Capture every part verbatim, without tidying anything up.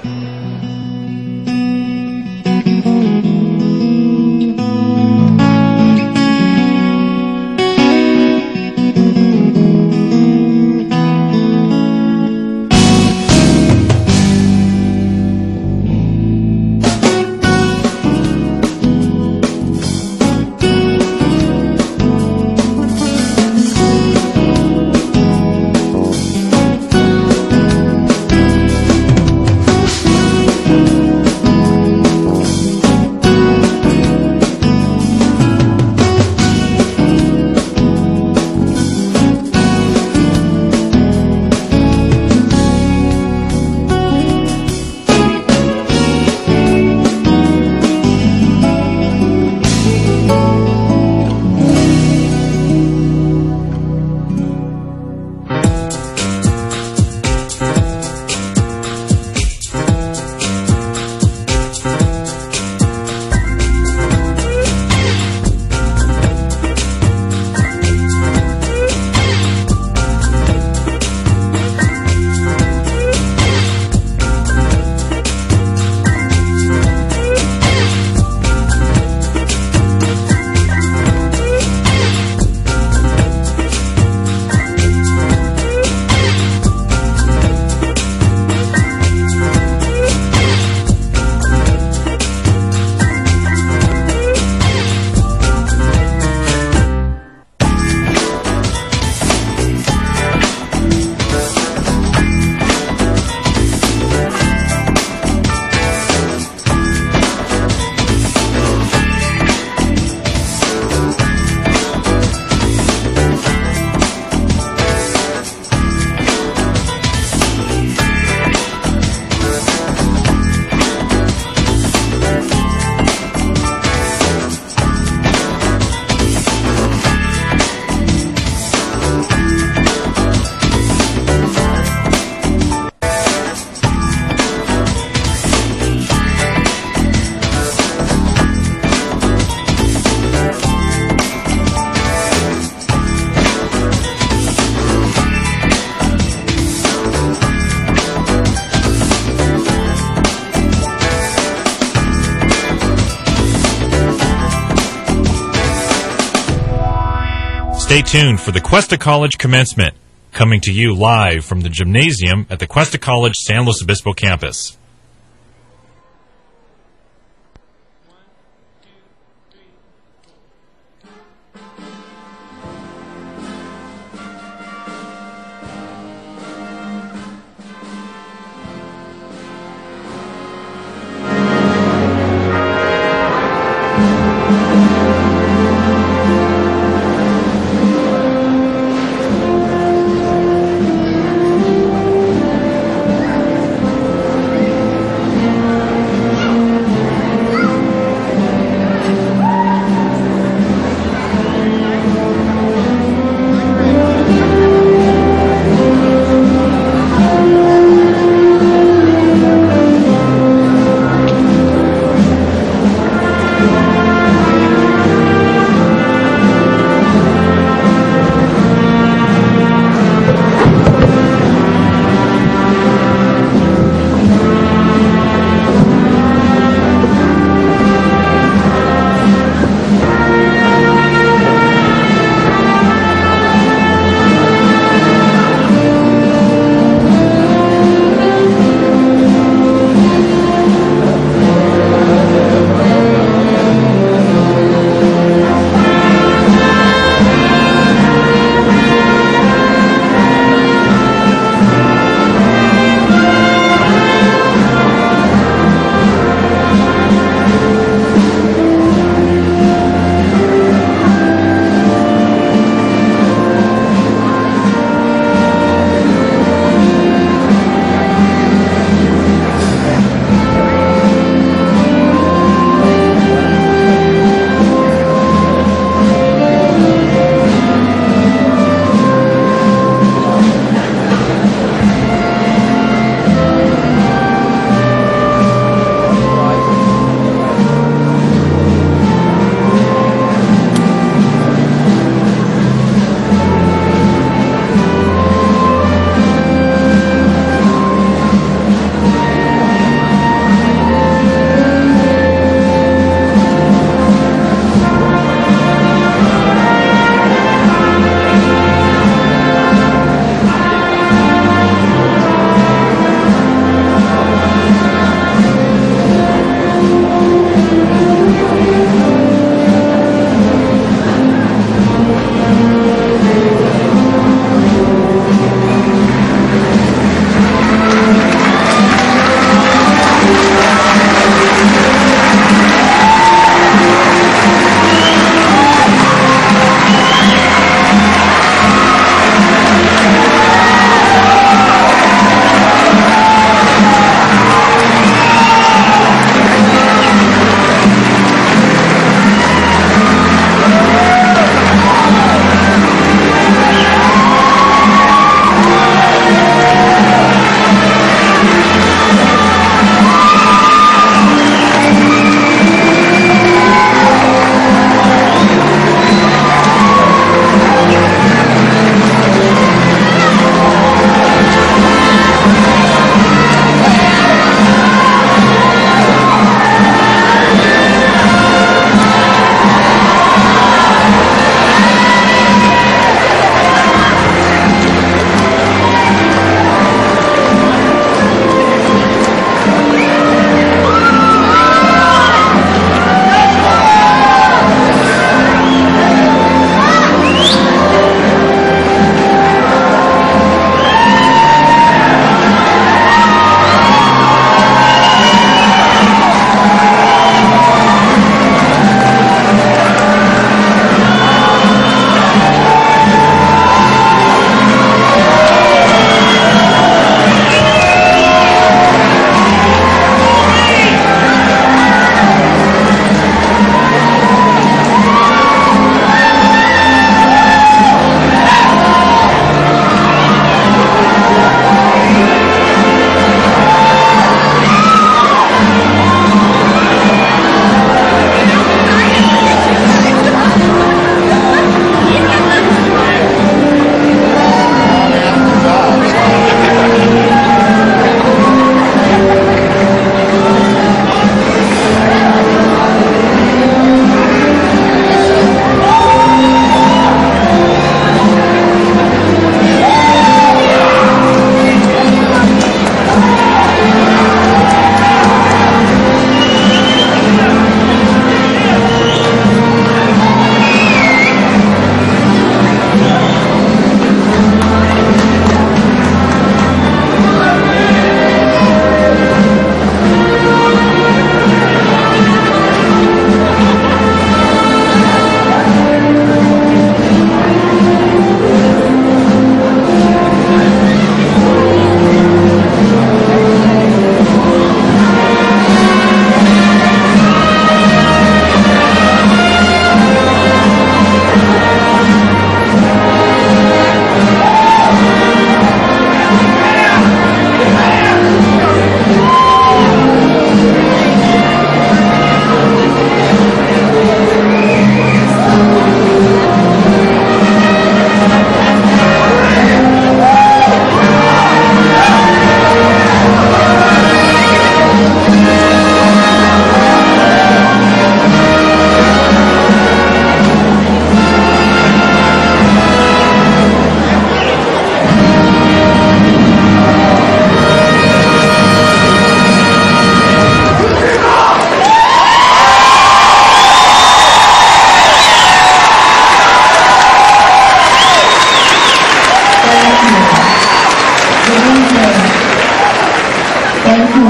Stay tuned for the Cuesta College commencement, coming to you live from the gymnasium at the Cuesta College San Luis Obispo campus.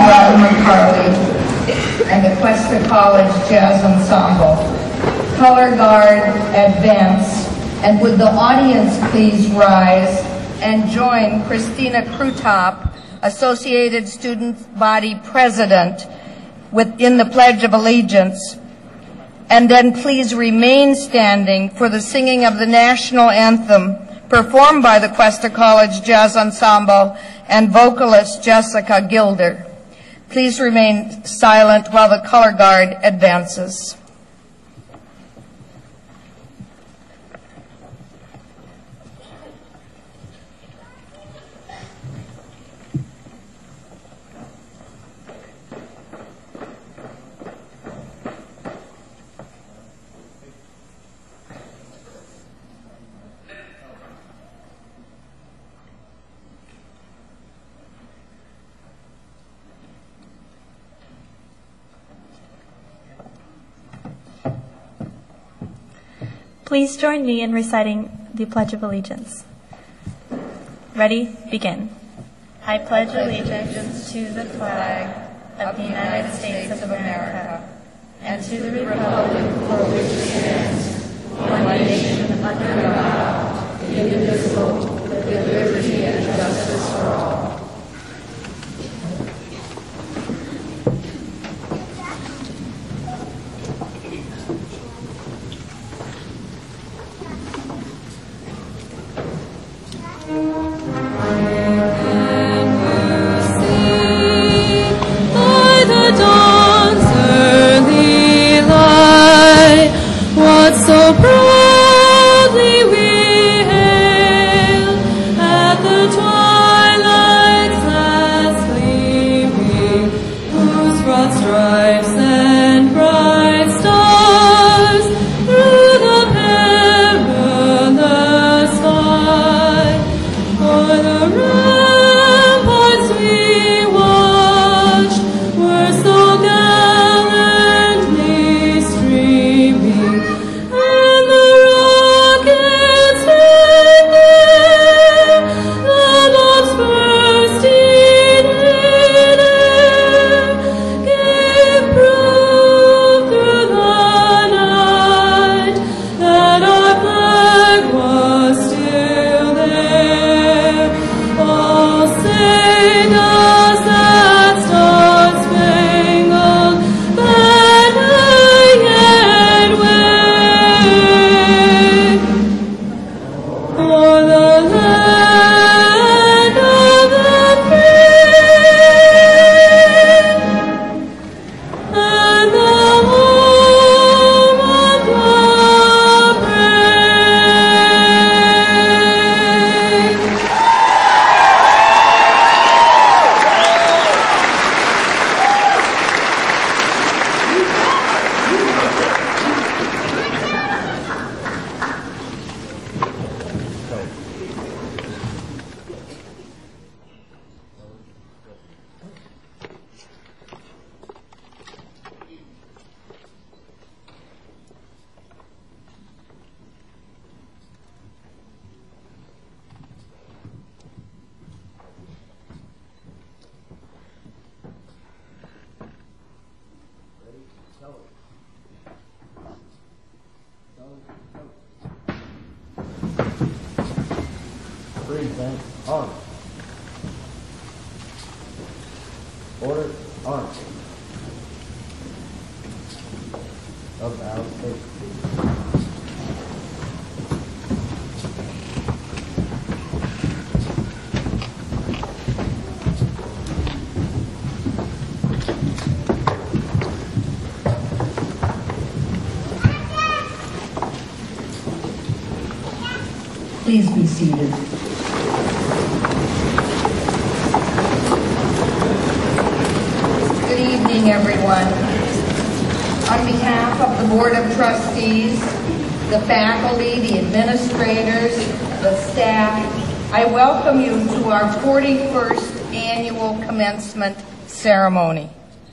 Ron McCarley and the Cuesta College Jazz Ensemble. Color Guard, advance, and would the audience please rise and join Christina Krutop, Associated Student Body President, within the Pledge of Allegiance, and then please remain standing for the singing of the national anthem performed by the Cuesta College Jazz Ensemble and vocalist Jessica Gilder. Please remain silent while the color guard advances. Please join me in reciting the Pledge of Allegiance. Ready? Begin. I pledge allegiance to the flag of the United States of America and to the republic for which it stands, one nation under God, indivisible, with liberty and justice for all. So proudly we hail at the twilight's last gleaming, whose broad stripes and bright stars through the perilous fight. O'er the ramparts we watched were so gallantly streaming, Present on. Order on. About six. Please be seated. Good evening, everyone. On behalf of the Board of Trustees, the faculty, the administrators, the staff, I welcome you to our forty-first annual commencement ceremony.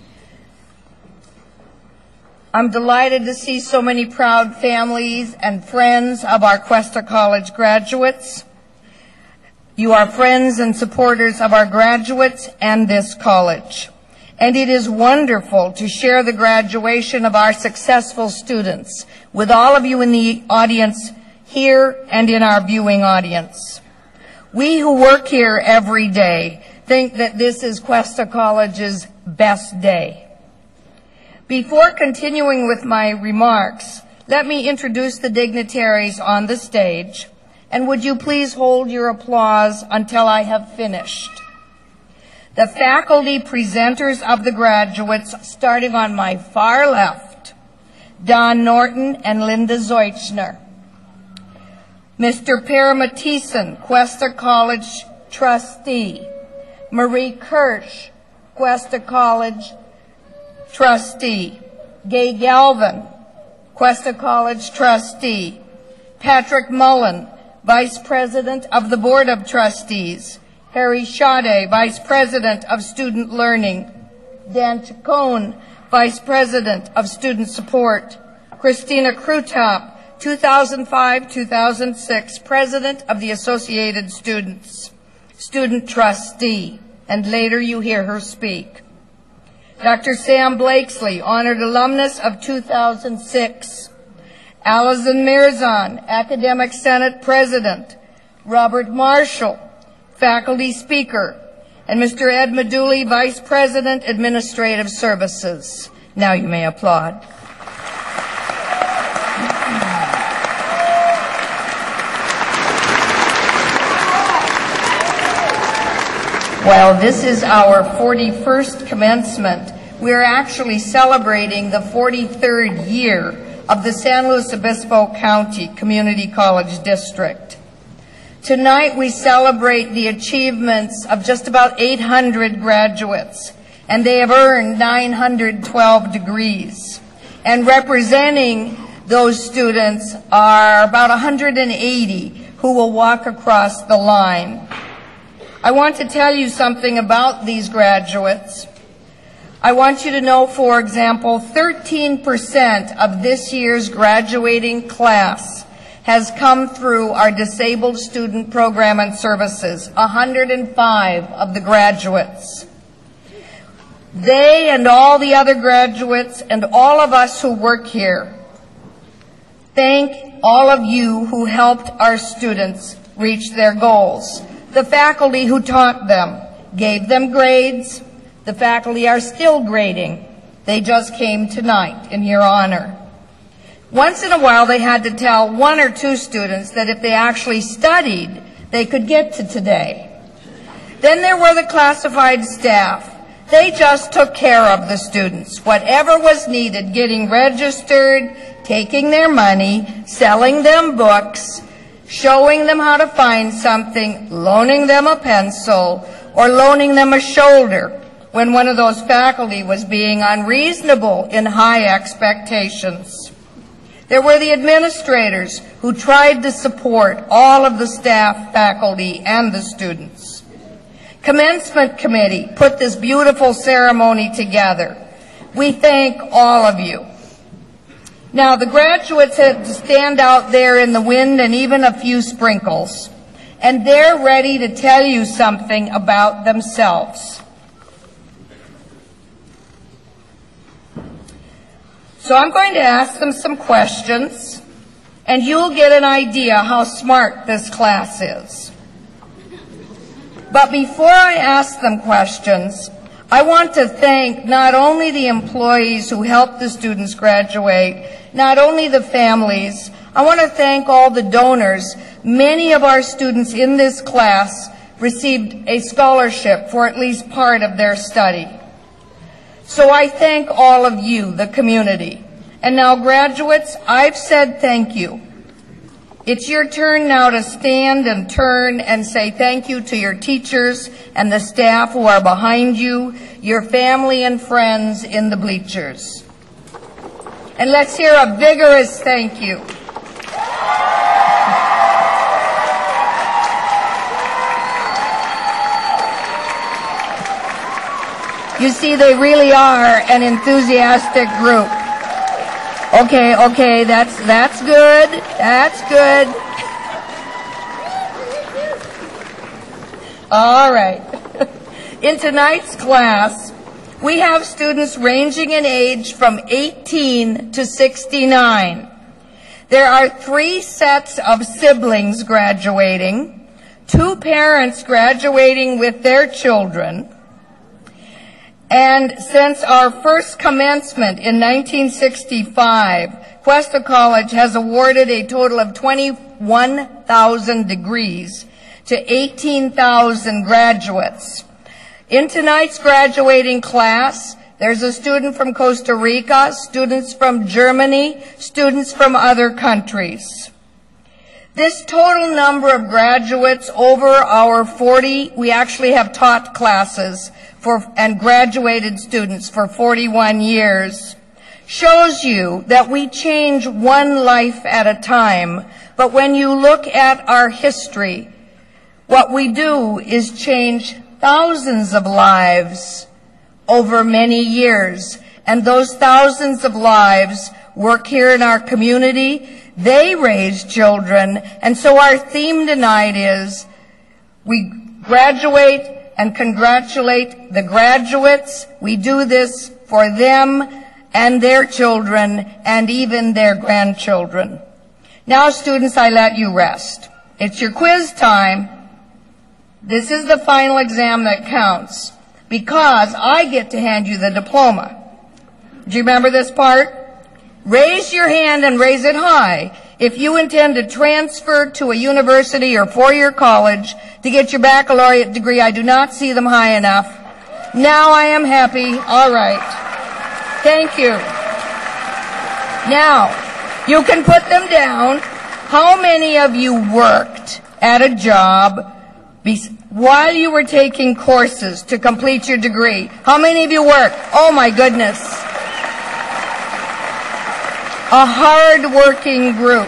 I'm delighted to see so many proud families and friends of our Cuesta College graduates. You are friends and supporters of our graduates and this college. and it is wonderful to share the graduation of our successful students with all of you in the audience here and in our viewing audience. We who work here every day think that this is Cuesta College's best day. Before continuing with my remarks, let me introduce the dignitaries on the stage, and would you please hold your applause until I have finished. The faculty presenters of the graduates, starting on my far left, Don Norton and Linda Zeuchner. Mister Per Mathieson, Cuesta College trustee. Marie Kirsch, Cuesta College trustee. Gay Galvin, Cuesta College trustee. Patrick Mullen, Vice President of the Board of Trustees. Harry Sade, Vice President of Student Learning. Dan Chacon, Vice President of Student Support. Christina Krutop, two thousand five to two thousand six, President of the Associated Students, Student Trustee, and later you hear her speak. Doctor Sam Blakesley, Honored Alumnus of two thousand six. Alison Mirzan, Academic Senate President. Robert Marshall, Faculty Speaker, and Mister Ed Meduli, Vice President, Administrative Services. Now you may applaud. While this is our forty-first commencement, we're actually celebrating the forty-third year of the San Luis Obispo County Community College District. Tonight we celebrate the achievements of just about eight hundred graduates, and they have earned nine hundred twelve degrees. And representing those students are about one hundred eighty who will walk across the line. I want to tell you something about these graduates. I want you to know, for example, thirteen percent of this year's graduating class has come through our Disabled Student Program and Services, one hundred five of the graduates. They and all the other graduates and all of us who work here thank all of you who helped our students reach their goals. The faculty who taught them gave them grades. The faculty are still grading. They just came tonight in your honor. Once in a while, they had to tell one or two students that if they actually studied, they could get to today. Then there were the classified staff. They just took care of the students. Whatever was needed, getting registered, taking their money, selling them books, showing them how to find something, loaning them a pencil, or loaning them a shoulder when one of those faculty was being unreasonable in high expectations. There were the administrators who tried to support all of the staff, faculty, and the students. Commencement committee put this beautiful ceremony together. We thank all of you. Now, the graduates had to stand out there in the wind and even a few sprinkles, and they're ready to tell you something about themselves. So I'm going to ask them some questions, and you'll get an idea how smart this class is. But before I ask them questions, I want to thank not only the employees who helped the students graduate, not only the families, I want to thank all the donors. Many of our students in this class received a scholarship for at least part of their study. So I thank all of you, the community. And now, graduates, I've said thank you. It's your turn now to stand and turn and say thank you to your teachers and the staff who are behind you, your family and friends in the bleachers. And let's hear a vigorous thank you. You see, they really are an enthusiastic group. Okay, okay, that's, that's good, that's good. All right. In tonight's class, We have students ranging in age from eighteen to sixty-nine. There are three sets of siblings graduating, two parents graduating with their children, and since our first commencement in nineteen sixty-five, Cuesta College has awarded a total of twenty-one thousand degrees to eighteen thousand graduates. In tonight's graduating class, there's a student from Costa Rica, students from Germany, students from other countries. This total number of graduates over our forty, we actually have taught classes for and graduated students for forty-one years, shows you that we change one life at a time. But when you look at our history, what we do is change thousands of lives over many years. And those thousands of lives work here in our community. They raise children. And so our theme tonight is we graduate and congratulate the graduates. We do this for them and their children and even their grandchildren. Now, students, I let you rest. It's your quiz time. This is the final exam that counts because I get to hand you the diploma. Do you remember this part? Raise your hand and raise it high if you intend to transfer to a university or four-year college to get your baccalaureate degree. I do not see them high enough. Now I am happy. All right. Thank you. Now, you can put them down. How many of you worked at a job while you were taking courses to complete your degree? How many of you worked? Oh my goodness. A hard-working group.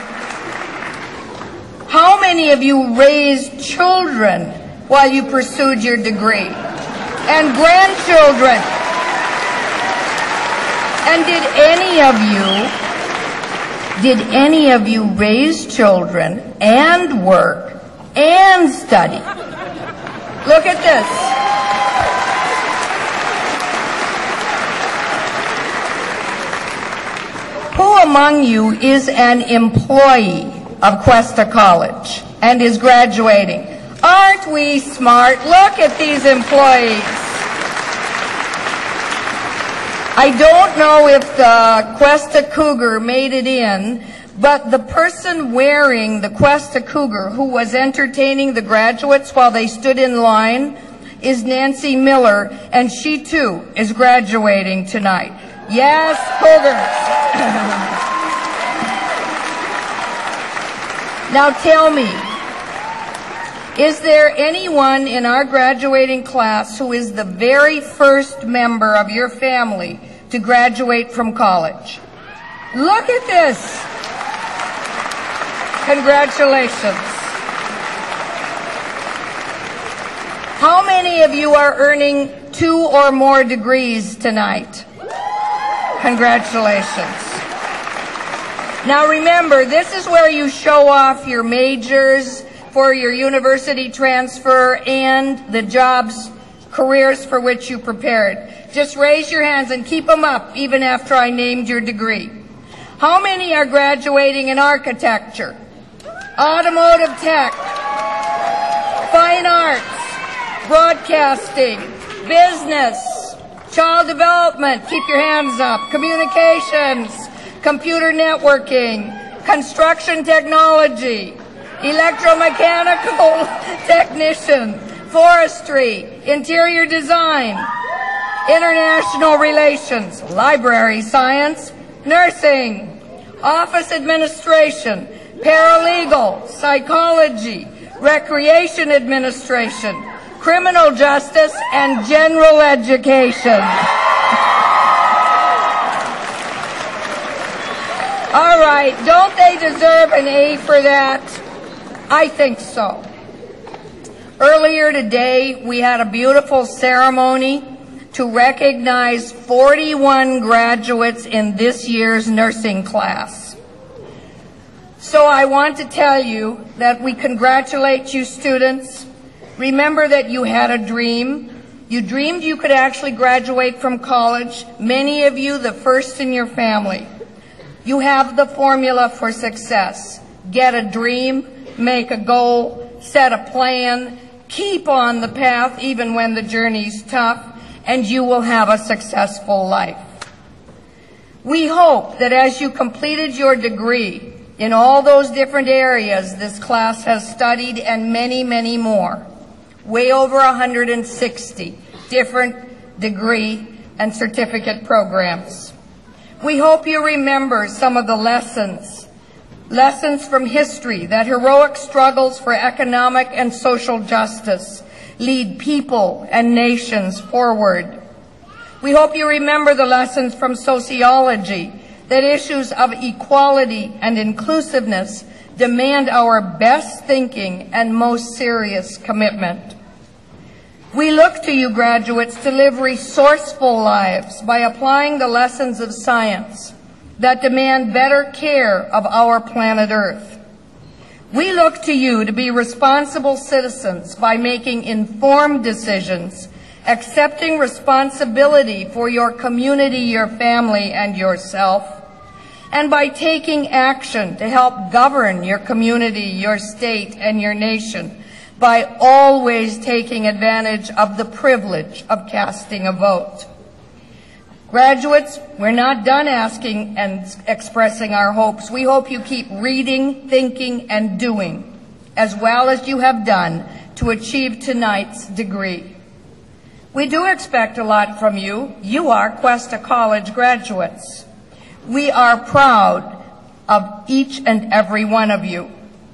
How many of you raised children while you pursued your degree? And grandchildren? And did any of you, did any of you raise children and work and study? Look at this. Who among you is an employee of Cuesta College and is graduating? Aren't we smart? Look at these employees. I don't know if the Cuesta Cougar made it in, but the person wearing the Cuesta Cougar who was entertaining the graduates while they stood in line is Nancy Miller, and she too is graduating tonight. Yes, Cougars. Now tell me, is there anyone in our graduating class who is the very first member of your family to graduate from college? Look at this. Congratulations. How many of you are earning two or more degrees tonight? Congratulations. Now remember, this is where you show off your majors for your university transfer and the jobs, careers for which you prepared. Just raise your hands and keep them up even after I named your degree. How many are graduating in architecture, automotive tech, fine arts, broadcasting, business, child development, keep your hands up, communications, computer networking, construction technology, electromechanical technician, forestry, interior design, international relations, library science, nursing, office administration, paralegal, psychology, recreation administration, criminal justice, and general education. All right, don't they deserve an A for that? I think so. Earlier today, we had a beautiful ceremony to recognize forty-one graduates in this year's nursing class. So I want to tell you that we congratulate you, students. Remember that you had a dream. You dreamed you could actually graduate from college, many of you the first in your family. You have the formula for success. Get a dream, make a goal, set a plan, keep on the path even when the journey's tough, and you will have a successful life. We hope that as you completed your degree in all those different areas this class has studied and many, many more, way over one hundred sixty different degree and certificate programs. We hope you remember some of the lessons, lessons from history that heroic struggles for economic and social justice lead people and nations forward. We hope you remember the lessons from sociology that issues of equality and inclusiveness demand our best thinking and most serious commitment. We look to you, graduates, to live resourceful lives by applying the lessons of science that demand better care of our planet Earth. We look to you to be responsible citizens by making informed decisions, accepting responsibility for your community, your family, and yourself, and by taking action to help govern your community, your state, and your nation by always taking advantage of the privilege of casting a vote. Graduates, we're not done asking and expressing our hopes. We hope you keep reading, thinking, and doing, as well as you have done to achieve tonight's degree. We do expect a lot from you. You are Cuesta College graduates. We are proud of each and every one of you.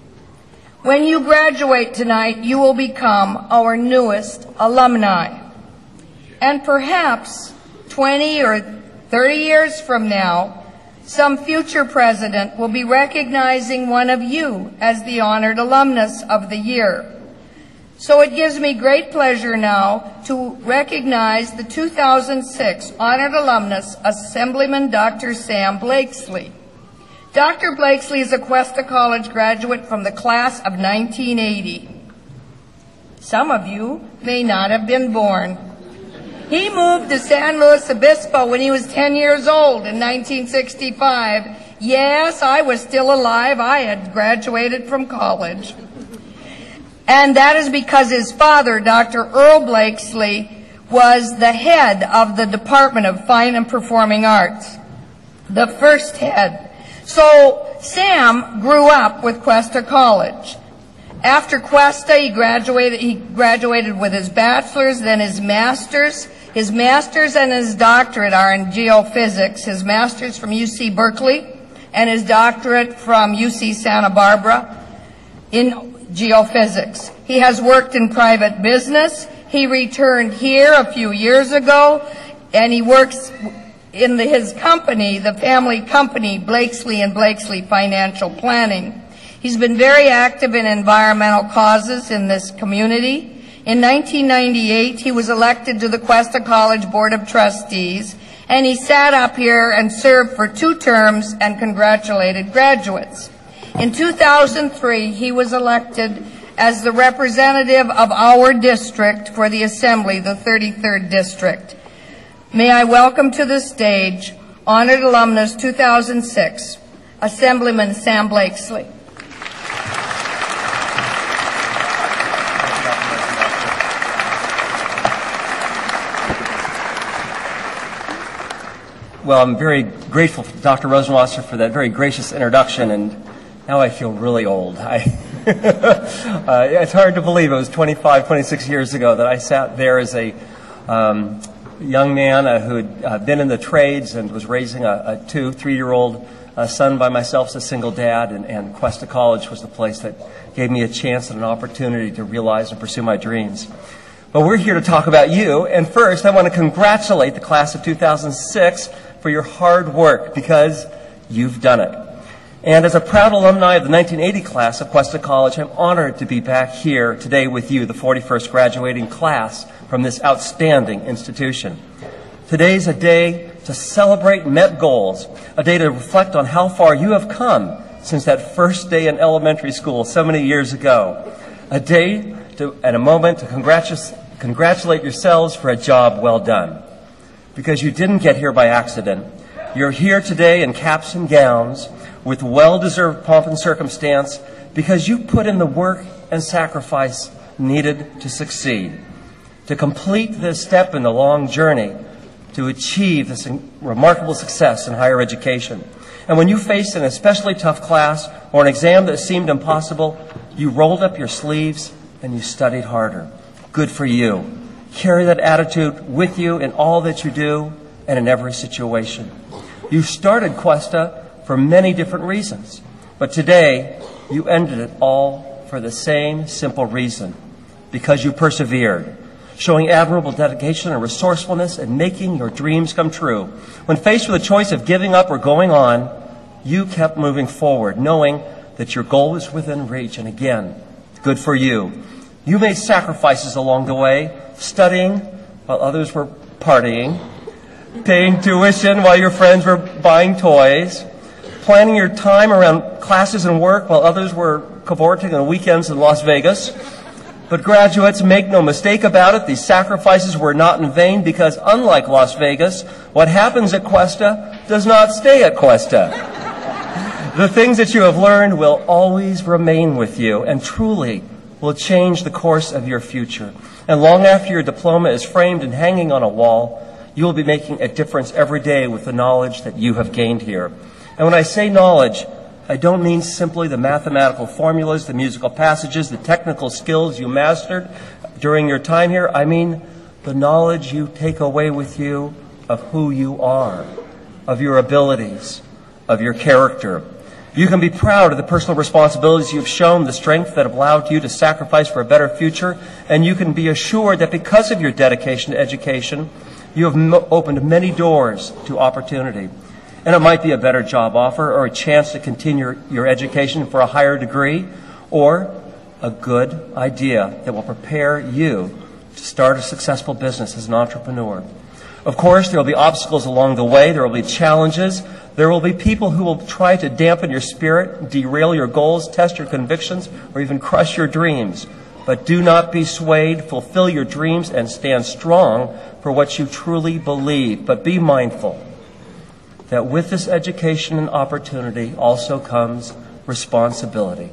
When you graduate tonight, you will become our newest alumni. And perhaps twenty or thirty years from now, some future president will be recognizing one of you as the honored alumnus of the year. So it gives me great pleasure now to recognize the two thousand six honored alumnus, Assemblyman Doctor Sam Blakesley. Doctor Blakesley is a Cuesta College graduate from the class of nineteen eighty. Some of you may not have been born. He moved to San Luis Obispo when he was ten years old in nineteen sixty-five. Yes, I was still alive. I had graduated from college. And that is because his father, Doctor Earl Blakesley, was the head of the Department of Fine and Performing Arts, the first head. So Sam grew up with Cuesta College. After Cuesta, he graduated, he graduated with his bachelor's, then his master's. His master's and his doctorate are in geophysics. His master's from U C Berkeley and his doctorate from U C Santa Barbara in geophysics. He has worked in private business. He returned here a few years ago, and he works in the, his company, the family company, Blakesley and Blakesley Financial Planning. He's been very active in environmental causes in this community. In nineteen ninety-eight, he was elected to the Cuesta College Board of Trustees, and he sat up here and served for two terms and congratulated graduates. In two thousand three, he was elected as the representative of our district for the Assembly, the thirty-third District. May I welcome to the stage honored alumnus two thousand six, Assemblyman Sam Blakesley. Well, I'm very grateful to Doctor Rosenwasser for that very gracious introduction, and now I feel really old. I uh, it's hard to believe it was twenty-five, twenty-six years ago that I sat there as a um, young man uh, who had uh, been in the trades and was raising a, a two, three-year-old uh, son by myself as a single dad, and, and Cuesta College was the place that gave me a chance and an opportunity to realize and pursue my dreams. But we're here to talk about you, and first I want to congratulate the class of two thousand six for your hard work, because you've done it. And as a proud alumni of the nineteen eighty class of Cuesta College, I'm honored to be back here today with you, the forty-first graduating class from this outstanding institution. Today's a day to celebrate met goals, a day to reflect on how far you have come since that first day in elementary school so many years ago, a day to, and a moment to congratulate congratulate yourselves for a job well done. Because you didn't get here by accident. You're here today in caps and gowns with well-deserved pomp and circumstance because you put in the work and sacrifice needed to succeed, to complete this step in the long journey to achieve this remarkable success in higher education. And when you faced an especially tough class or an exam that seemed impossible, you rolled up your sleeves and you studied harder. Good for you. Carry that attitude with you in all that you do and in every situation. You started Cuesta for many different reasons, but today you ended it all for the same simple reason, because you persevered, showing admirable dedication and resourcefulness and making your dreams come true. When faced with a choice of giving up or going on, you kept moving forward, knowing that your goal was within reach. And again, good for you. You made sacrifices along the way, studying while others were partying, paying tuition while your friends were buying toys, planning your time around classes and work while others were cavorting on weekends in Las Vegas. But graduates, make no mistake about it, these sacrifices were not in vain because unlike Las Vegas, what happens at Cuesta does not stay at Cuesta. The things that you have learned will always remain with you and truly will change the course of your future. And long after your diploma is framed and hanging on a wall, you will be making a difference every day with the knowledge that you have gained here. And when I say knowledge, I don't mean simply the mathematical formulas, the musical passages, the technical skills you mastered during your time here. I mean the knowledge you take away with you of who you are, of your abilities, of your character. You can be proud of the personal responsibilities you've shown, the strength that have allowed you to sacrifice for a better future, and you can be assured that because of your dedication to education, you have m- opened many doors to opportunity. And it might be a better job offer or a chance to continue your, your education for a higher degree, or a good idea that will prepare you to start a successful business as an entrepreneur. Of course, there will be obstacles along the way. There will be challenges. There will be people who will try to dampen your spirit, derail your goals, test your convictions, or even crush your dreams. But do not be swayed. Fulfill your dreams and stand strong for what you truly believe. But be mindful that with this education and opportunity also comes responsibility,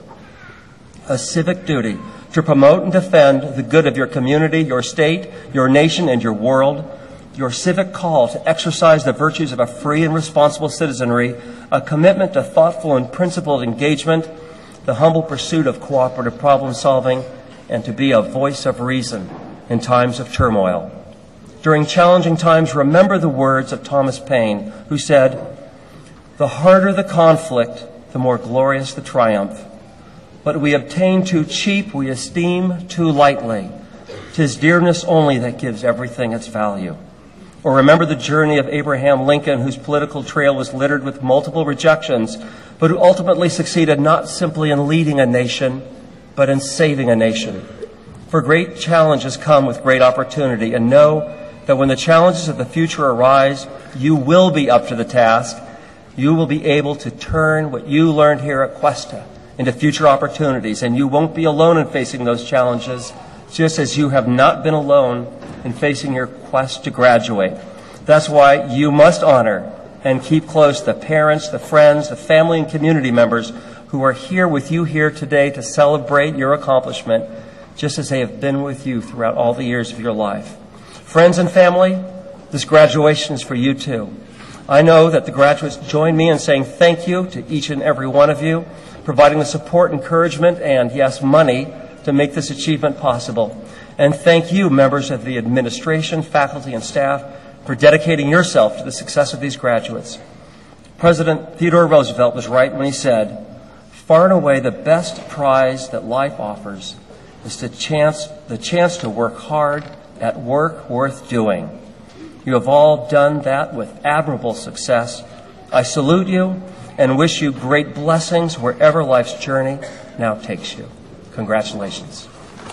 a civic duty to promote and defend the good of your community, your state, your nation, and your world, your civic call to exercise the virtues of a free and responsible citizenry, a commitment to thoughtful and principled engagement, the humble pursuit of cooperative problem solving, and to be a voice of reason in times of turmoil. During challenging times, remember the words of Thomas Paine, who said, "The harder the conflict, the more glorious the triumph. What we obtain too cheap, we esteem too lightly. 'Tis dearness only that gives everything its value." Or remember the journey of Abraham Lincoln, whose political trail was littered with multiple rejections, but who ultimately succeeded not simply in leading a nation, but in saving a nation. For great challenges come with great opportunity, and know that when the challenges of the future arise, you will be up to the task. You will be able to turn what you learned here at Cuesta into future opportunities, and you won't be alone in facing those challenges, just as you have not been alone in facing your quest to graduate. That's why you must honor and keep close the parents, the friends, the family and community members who are here with you here today to celebrate your accomplishment, just as they have been with you throughout all the years of your life. Friends and family, this graduation is for you too. I know that the graduates join me in saying thank you to each and every one of you, providing the support, encouragement, and yes, money to make this achievement possible. And thank you, members of the administration, faculty, and staff, for dedicating yourself to the success of these graduates. President Theodore Roosevelt was right when he said, "Far and away the best prize that life offers is the chance, the chance to work hard at work worth doing." You have all done that with admirable success. I salute you and wish you great blessings wherever life's journey now takes you. Congratulations.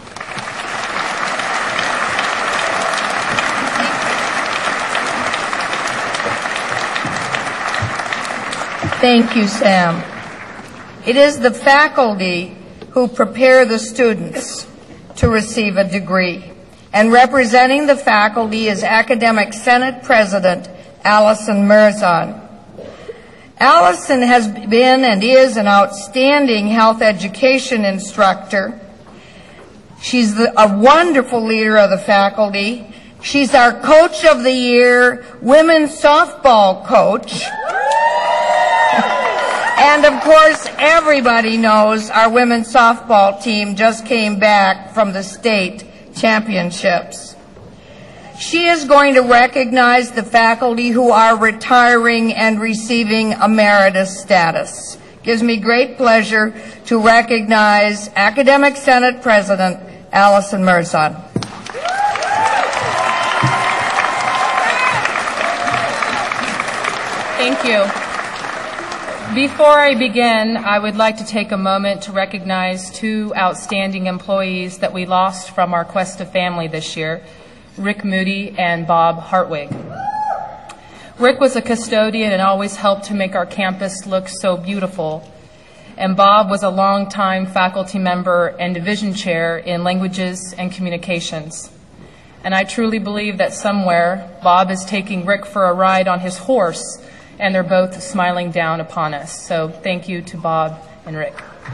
Thank you, Sam. It is the faculty who prepare the students to receive a degree. And representing the faculty is Academic Senate President Allison Mirzan. Allison has been and is an outstanding health education instructor. She's the, a wonderful leader of the faculty. She's our Coach of the Year, women's softball coach. And of course, everybody knows our women's softball team just came back from the state championships. She is going to recognize the faculty who are retiring and receiving emeritus status. Gives me great pleasure to recognize Academic Senate President Allison Mirzan. Thank you. Before I begin, I would like to take a moment to recognize two outstanding employees that we lost from our Cuesta family this year, Rick Moody and Bob Hartwig. Rick was a custodian and always helped to make our campus look so beautiful. And Bob was a longtime faculty member and division chair in languages and communications. And I truly believe that somewhere Bob is taking Rick for a ride on his horse, and they're both smiling down upon us. So thank you to Bob and Rick.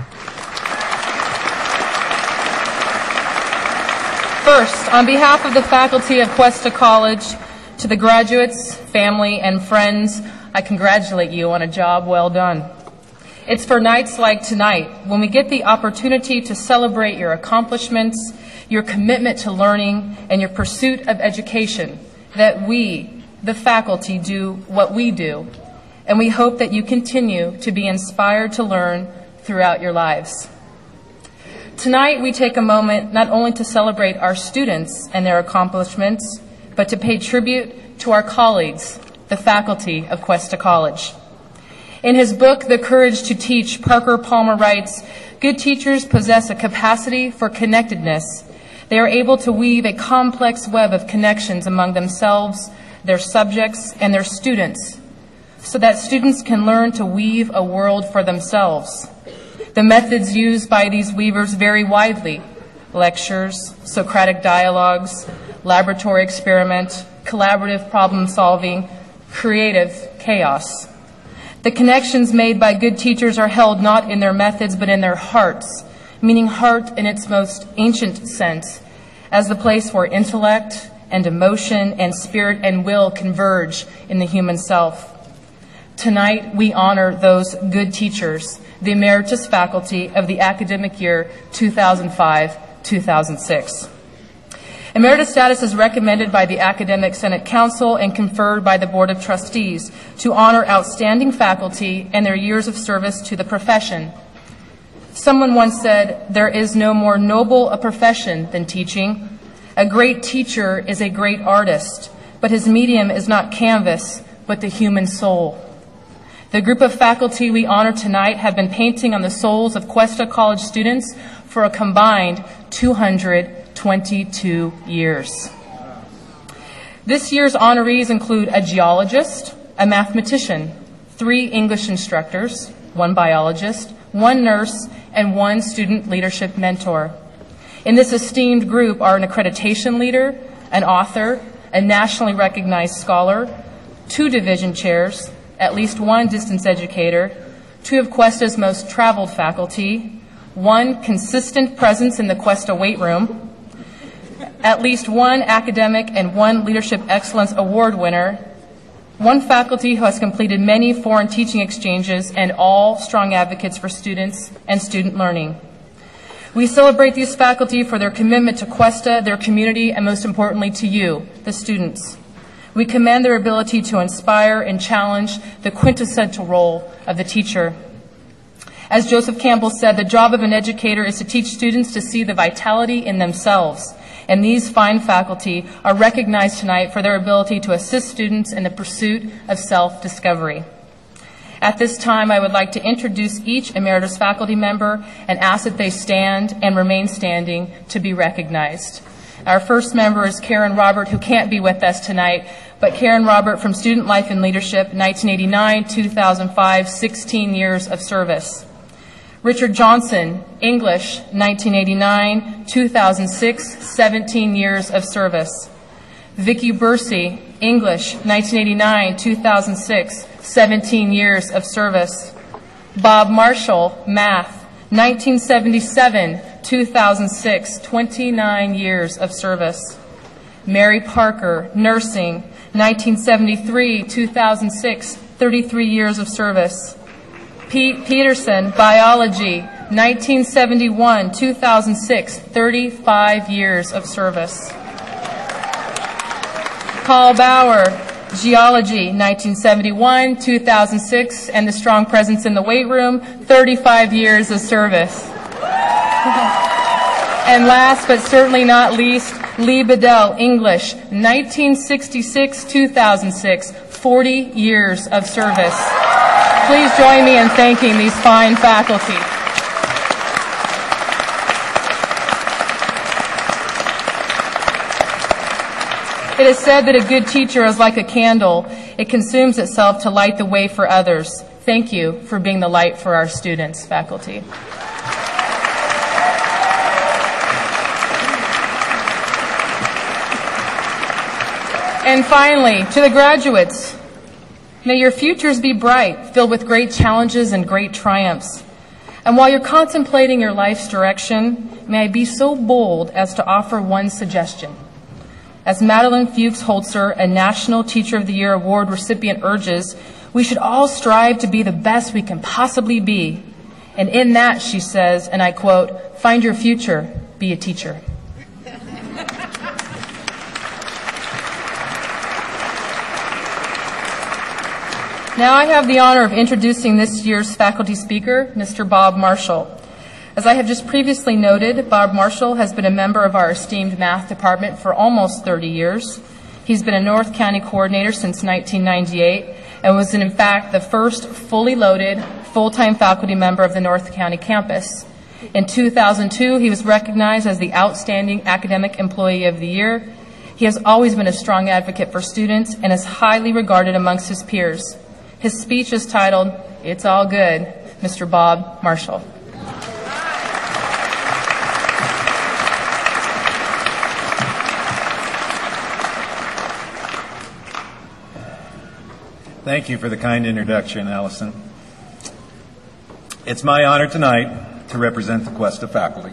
First, on behalf of the faculty of Cuesta College, to the graduates, family, and friends, I congratulate you on a job well done. It's for nights like tonight, when we get the opportunity to celebrate your accomplishments, your commitment to learning, and your pursuit of education, that we, the faculty, do what we do, and we hope that you continue to be inspired to learn throughout your lives. Tonight, we take a moment not only to celebrate our students and their accomplishments, but to pay tribute to our colleagues, the faculty of Cuesta College. In his book, The Courage to Teach, Parker Palmer writes, "Good teachers possess a capacity for connectedness. They are able to weave a complex web of connections among themselves, their subjects, and their students, so that students can learn to weave a world for themselves. The methods used by these weavers vary widely: lectures, Socratic dialogues, laboratory experiment, collaborative problem solving, creative chaos. The connections made by good teachers are held not in their methods but in their hearts, meaning heart in its most ancient sense, as the place where intellect and emotion and spirit and will converge in the human self. Tonight, we honor those good teachers, the emeritus faculty of the academic year two thousand five two thousand six. Emeritus status is recommended by the Academic Senate Council and conferred by the Board of Trustees to honor outstanding faculty and their years of service to the profession. Someone once said, "There is no more noble a profession than teaching. A great teacher is a great artist, but his medium is not canvas, but the human soul." The group of faculty we honor tonight have been painting on the souls of Cuesta College students for a combined two hundred twenty-two years. This year's honorees include a geologist, a mathematician, three English instructors, one biologist, one nurse, and one student leadership mentor. In this esteemed group are an accreditation leader, an author, a nationally recognized scholar, two division chairs, at least one distance educator, two of Cuesta's most traveled faculty, one consistent presence in the Cuesta weight room, at least one academic and one Leadership Excellence Award winner, one faculty who has completed many foreign teaching exchanges, and all strong advocates for students and student learning. We celebrate these faculty for their commitment to Cuesta, their community, and most importantly to you, the students. We commend their ability to inspire and challenge the quintessential role of the teacher. As Joseph Campbell said, the job of an educator is to teach students to see the vitality in themselves, and these fine faculty are recognized tonight for their ability to assist students in the pursuit of self-discovery. At this time, I would like to introduce each emeritus faculty member and ask that they stand and remain standing to be recognized. Our first member is Karen Robert, who can't be with us tonight, but Karen Robert from Student Life and Leadership, nineteen eighty-nine to two thousand five, sixteen years of service. Richard Johnson, English, nineteen eighty-nine, two thousand six, seventeen years of service. Vicky Bursey, English, nineteen eighty-nine, two thousand six, seventeen years of service. Bob Marshall, Math, nineteen seventy-seven, two thousand six, twenty-nine years of service. Mary Parker, Nursing, nineteen seventy-three, two thousand six, thirty-three years of service. Pete Peterson, Biology, nineteen seventy-one, two thousand six, thirty-five years of service. Paul Bauer, Geology, nineteen seventy-one, two thousand six, and the strong presence in the weight room, thirty-five years of service. And last but certainly not least, Lee Bedell, English, nineteen sixty-six, two thousand six, forty years of service. Please join me in thanking these fine faculty. It is said that a good teacher is like a candle. It consumes itself to light the way for others. Thank you for being the light for our students, faculty. And finally, to the graduates, may your futures be bright, filled with great challenges and great triumphs. And while you're contemplating your life's direction, may I be so bold as to offer one suggestion. As Madeline Fuchs Holzer, a National Teacher of the Year Award recipient, urges, we should all strive to be the best we can possibly be. And in that, she says, and I quote, find your future, be a teacher. Now I have the honor of introducing this year's faculty speaker, Mister Bob Marshall. As I have just previously noted, Bob Marshall has been a member of our esteemed math department for almost thirty years. He's been a North County coordinator since nineteen ninety-eight and was in fact the first fully loaded, full-time faculty member of the North County campus. In two thousand two, he was recognized as the Outstanding Academic Employee of the Year. He has always been a strong advocate for students and is highly regarded amongst his peers. His speech is titled, It's All Good, Mister Bob Marshall. Thank you for the kind introduction, Allison. It's my honor tonight to represent the Cuesta faculty.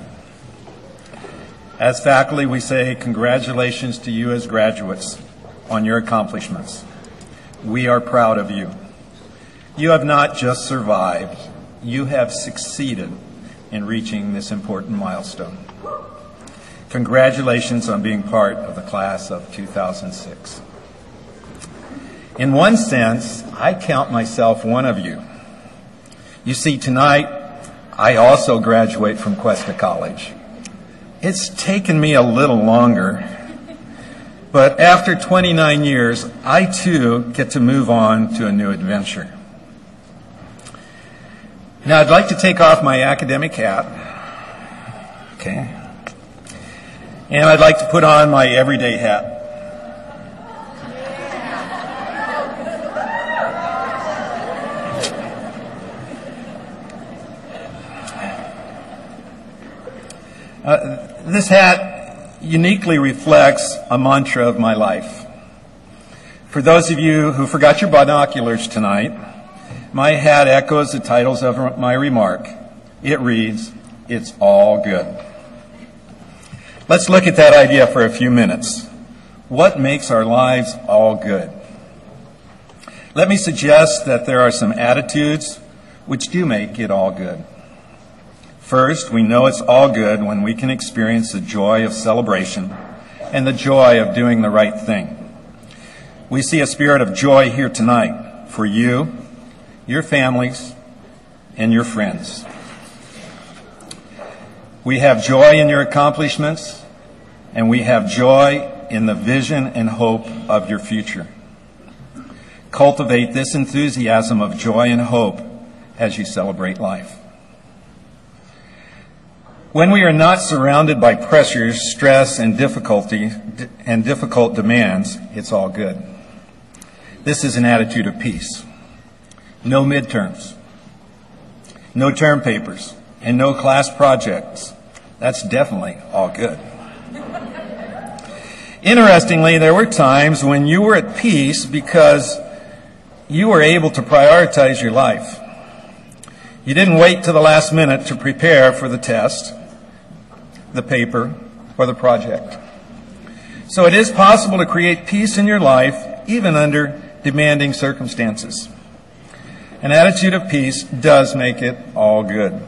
As faculty, we say congratulations to you as graduates on your accomplishments. We are proud of you. You have not just survived, you have succeeded in reaching this important milestone. Congratulations on being part of the class of two thousand six. In one sense, I count myself one of you. You see, tonight, I also graduate from Cuesta College. It's taken me a little longer, but after twenty-nine years, I too get to move on to a new adventure. Now, I'd like to take off my academic hat, okay, and I'd like to put on my everyday hat. Uh, this hat uniquely reflects a mantra of my life. For those of you who forgot your binoculars tonight, my hat echoes the titles of my remark. It reads, It's all good. Let's look at that idea for a few minutes. What makes our lives all good? Let me suggest that there are some attitudes which do make it all good. First, we know it's all good when we can experience the joy of celebration and the joy of doing the right thing. We see a spirit of joy here tonight for you, your families, and your friends. We have joy in your accomplishments, and we have joy in the vision and hope of your future. Cultivate this enthusiasm of joy and hope as you celebrate life. When we are not surrounded by pressures, stress, and difficulty and difficult demands, it's all good. This is an attitude of peace. No midterms, no term papers, and no class projects. That's definitely all good. Interestingly, there were times when you were at peace because you were able to prioritize your life. You didn't wait to the last minute to prepare for the test, the paper, or the project. So it is possible to create peace in your life even under demanding circumstances. An attitude of peace does make it all good.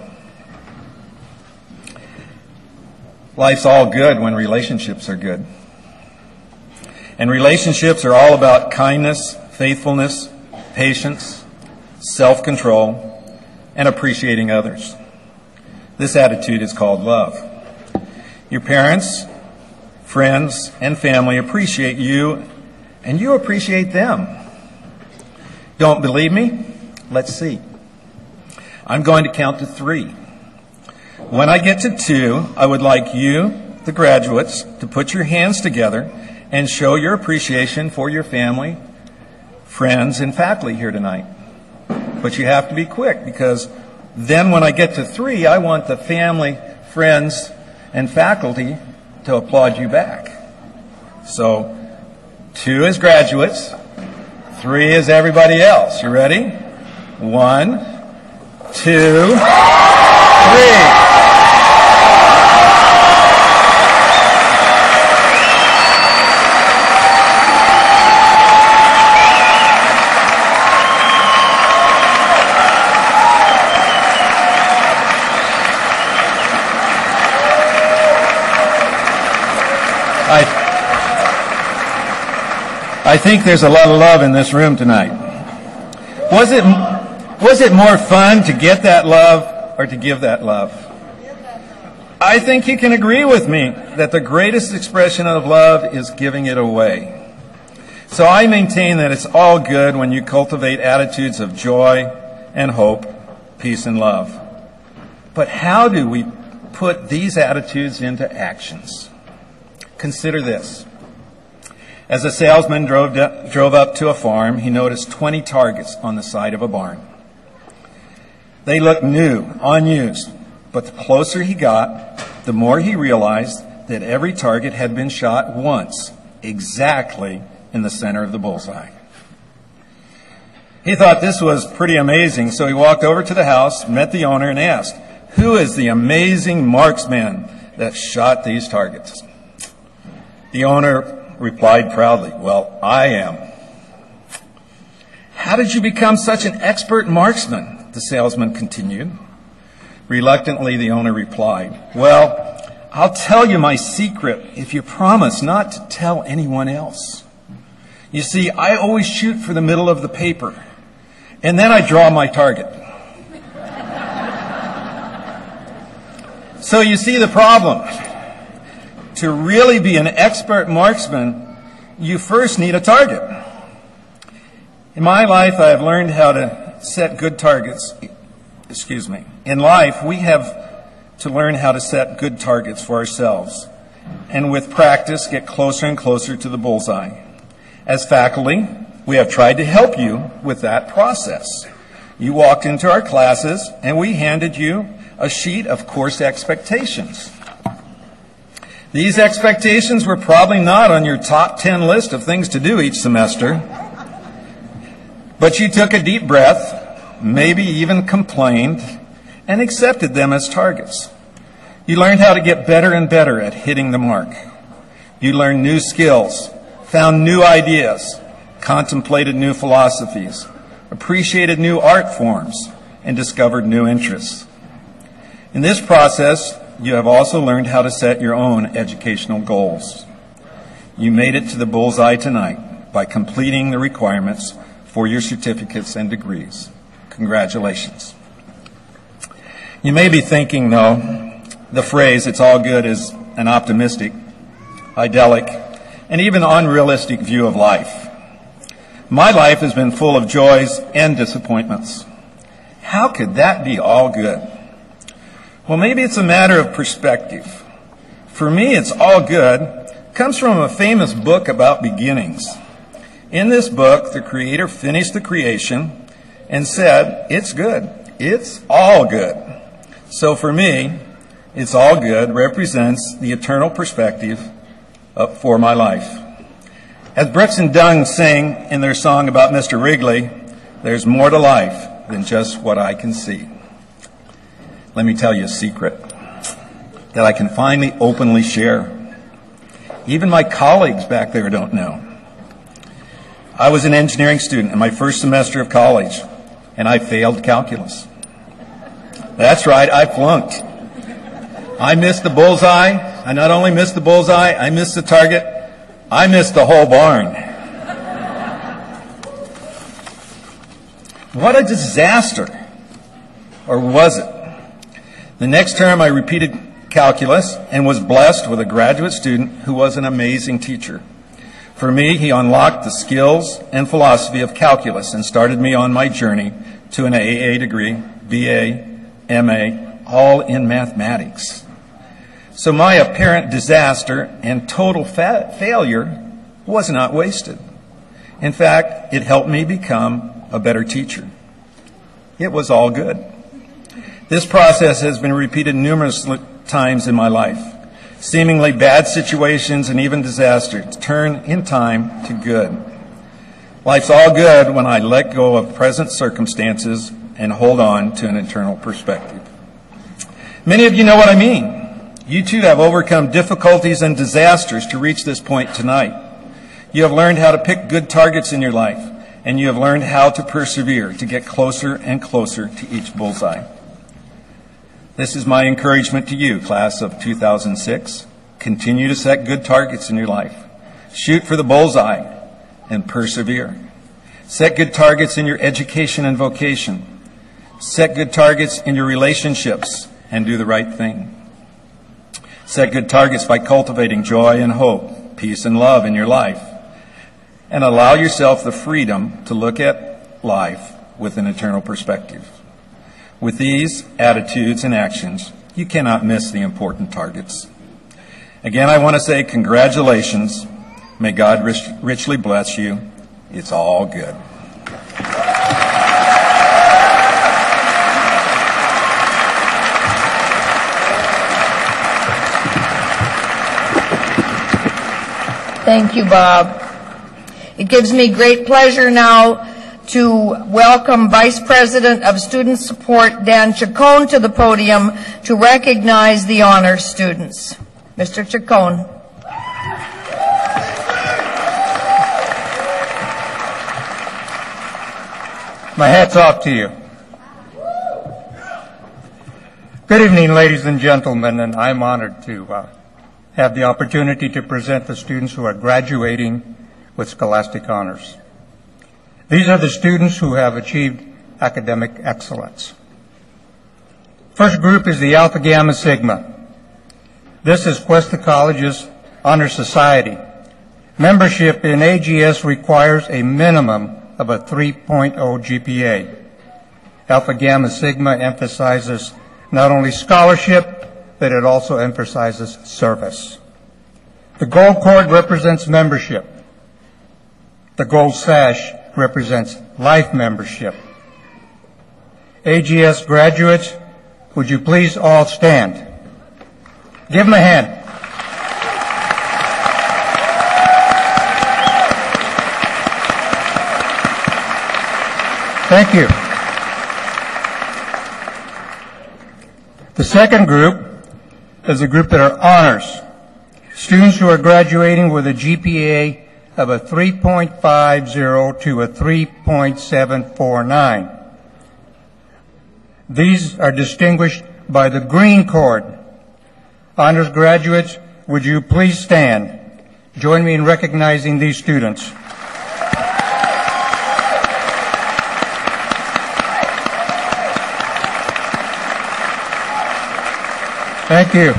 Life's all good when relationships are good. And relationships are all about kindness, faithfulness, patience, self-control, and appreciating others. This attitude is called love. Your parents, friends, and family appreciate you, and you appreciate them. Don't believe me? Let's see. I'm going to count to three. When I get to two, I would like you, the graduates, to put your hands together and show your appreciation for your family, friends, and faculty here tonight. But you have to be quick, because then when I get to three, I want the family, friends, and faculty to applaud you back. So, two is graduates, three is everybody else. You ready? One, two, three. I, I think there's a lot of love in this room tonight. Was it, was it more fun to get that love or to give that love? I think you can agree with me that the greatest expression of love is giving it away. So I maintain that it's all good when you cultivate attitudes of joy and hope, peace and love. But how do we put these attitudes into actions? Consider this. As a salesman drove, to, drove up to a farm, he noticed twenty targets on the side of a barn. They looked new, unused, but the closer he got, the more he realized that every target had been shot once, exactly in the center of the bullseye. He thought this was pretty amazing, so he walked over to the house, met the owner, and asked, "Who is the amazing marksman that shot these targets?" The owner replied proudly, "Well, I am." "How did you become such an expert marksman?" the salesman continued. Reluctantly, the owner replied, "Well, I'll tell you my secret if you promise not to tell anyone else. You see, I always shoot for the middle of the paper, and then I draw my target." So you see the problem. To really be an expert marksman, you first need a target. In my life, I have learned how to set good targets. Excuse me. In life, we have to learn how to set good targets for ourselves, and with practice, get closer and closer to the bullseye. As faculty, we have tried to help you with that process. You walked into our classes, and we handed you a sheet of course expectations. These expectations were probably not on your top ten list of things to do each semester, but you took a deep breath, maybe even complained, and accepted them as targets. You learned how to get better and better at hitting the mark. You learned new skills, found new ideas, contemplated new philosophies, appreciated new art forms, and discovered new interests. In this process, you have also learned how to set your own educational goals. You made it to the bullseye tonight by completing the requirements for your certificates and degrees. Congratulations. You may be thinking, though, the phrase, "it's all good," is an optimistic, idyllic, and even unrealistic view of life. My life has been full of joys and disappointments. How could that be all good? Well, maybe it's a matter of perspective. For me, "it's all good" comes from a famous book about beginnings. In this book, the Creator finished the creation and said, "It's good. It's all good." So for me, it's all good represents the eternal perspective of, for my life. As Brooks and Dunn sing in their song about Mister Wrigley, there's more to life than just what I can see. Let me tell you a secret that I can finally openly share. Even my colleagues back there don't know. I was an engineering student in my first semester of college, and I failed calculus. That's right, I flunked. I missed the bullseye. I not only missed the bullseye, I missed the target. I missed the whole barn. What a disaster. Or was it? The next term I repeated calculus and was blessed with a graduate student who was an amazing teacher. For me, he unlocked the skills and philosophy of calculus and started me on my journey to an A A degree, B A, M A, all in mathematics. So my apparent disaster and total fa- failure was not wasted. In fact, it helped me become a better teacher. It was all good. This process has been repeated numerous times in my life. Seemingly bad situations and even disasters turn in time to good. Life's all good when I let go of present circumstances and hold on to an eternal perspective. Many of you know what I mean. You too have overcome difficulties and disasters to reach this point tonight. You have learned how to pick good targets in your life, and you have learned how to persevere to get closer and closer to each bullseye. This is my encouragement to you, class of two thousand six. Continue to set good targets in your life. Shoot for the bullseye and persevere. Set good targets in your education and vocation. Set good targets in your relationships and do the right thing. Set good targets by cultivating joy and hope, peace and love in your life. And allow yourself the freedom to look at life with an eternal perspective. With these attitudes and actions, you cannot miss the important targets. Again, I want to say congratulations. May God rich, richly bless you. It's all good. Thank you, Bob. It gives me great pleasure now to welcome Vice President of Student Support, Dan Chacon, to the podium to recognize the honor students. Mister Chacon. My hat's off to you. Good evening, ladies and gentlemen, and I'm honored to uh, have the opportunity to present the students who are graduating with scholastic honors. These are the students who have achieved academic excellence. First group is the Alpha Gamma Sigma. This is Cuesta College's honor society. Membership in A G S requires a minimum of a three point oh G P A. Alpha Gamma Sigma emphasizes not only scholarship, but it also emphasizes service. The gold cord represents membership. The gold sash represents life membership. A G S graduates, would you please all stand? Give them a hand. Thank you. The second group is a group that are honors. Students who are graduating with a G P A of a three point five zero to a three point seven four nine. These are distinguished by the green cord. Honors graduates, would you please stand? Join me in recognizing these students. Thank you.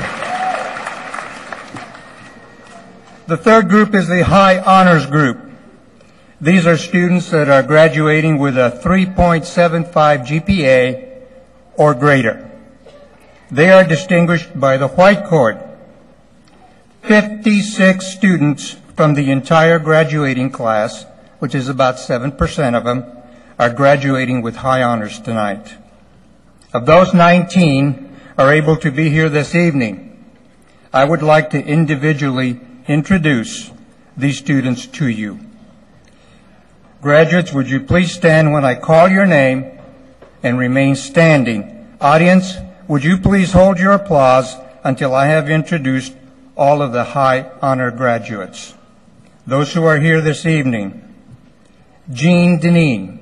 The third group is the High Honors Group. These are students that are graduating with a three point seven five G P A or greater. They are distinguished by the white cord. fifty-six students from the entire graduating class, which is about seven percent of them, are graduating with high honors tonight. Of those nineteen, are able to be here this evening, I would like to individually introduce these students to you. Graduates, would you please stand when I call your name and remain standing? Audience, would you please hold your applause until I have introduced all of the high honor graduates. Those who are here this evening: Jean Deneen,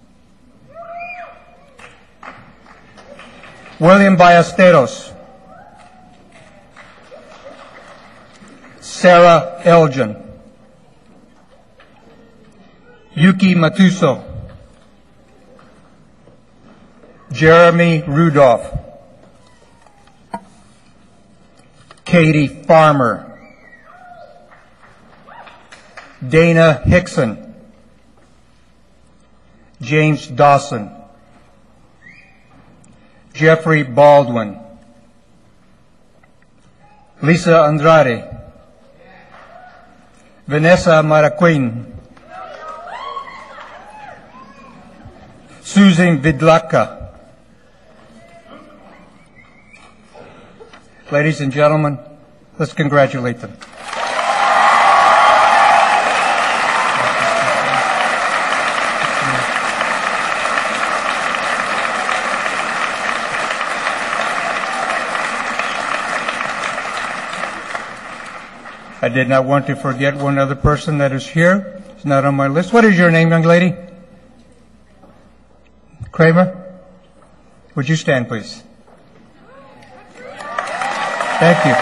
William Ballesteros, Sarah Elgin, Yuki Matuso, Jeremy Rudolph, Katie Farmer, Dana Hickson, James Dawson, Jeffrey Baldwin, Lisa Andrade, Vanessa Maraquin, Susan Vidlaka. Ladies and gentlemen, let's congratulate them. I did not want to forget one other person that is here. It's not on my list. What is your name, young lady? Kramer? Would you stand, please? Thank you.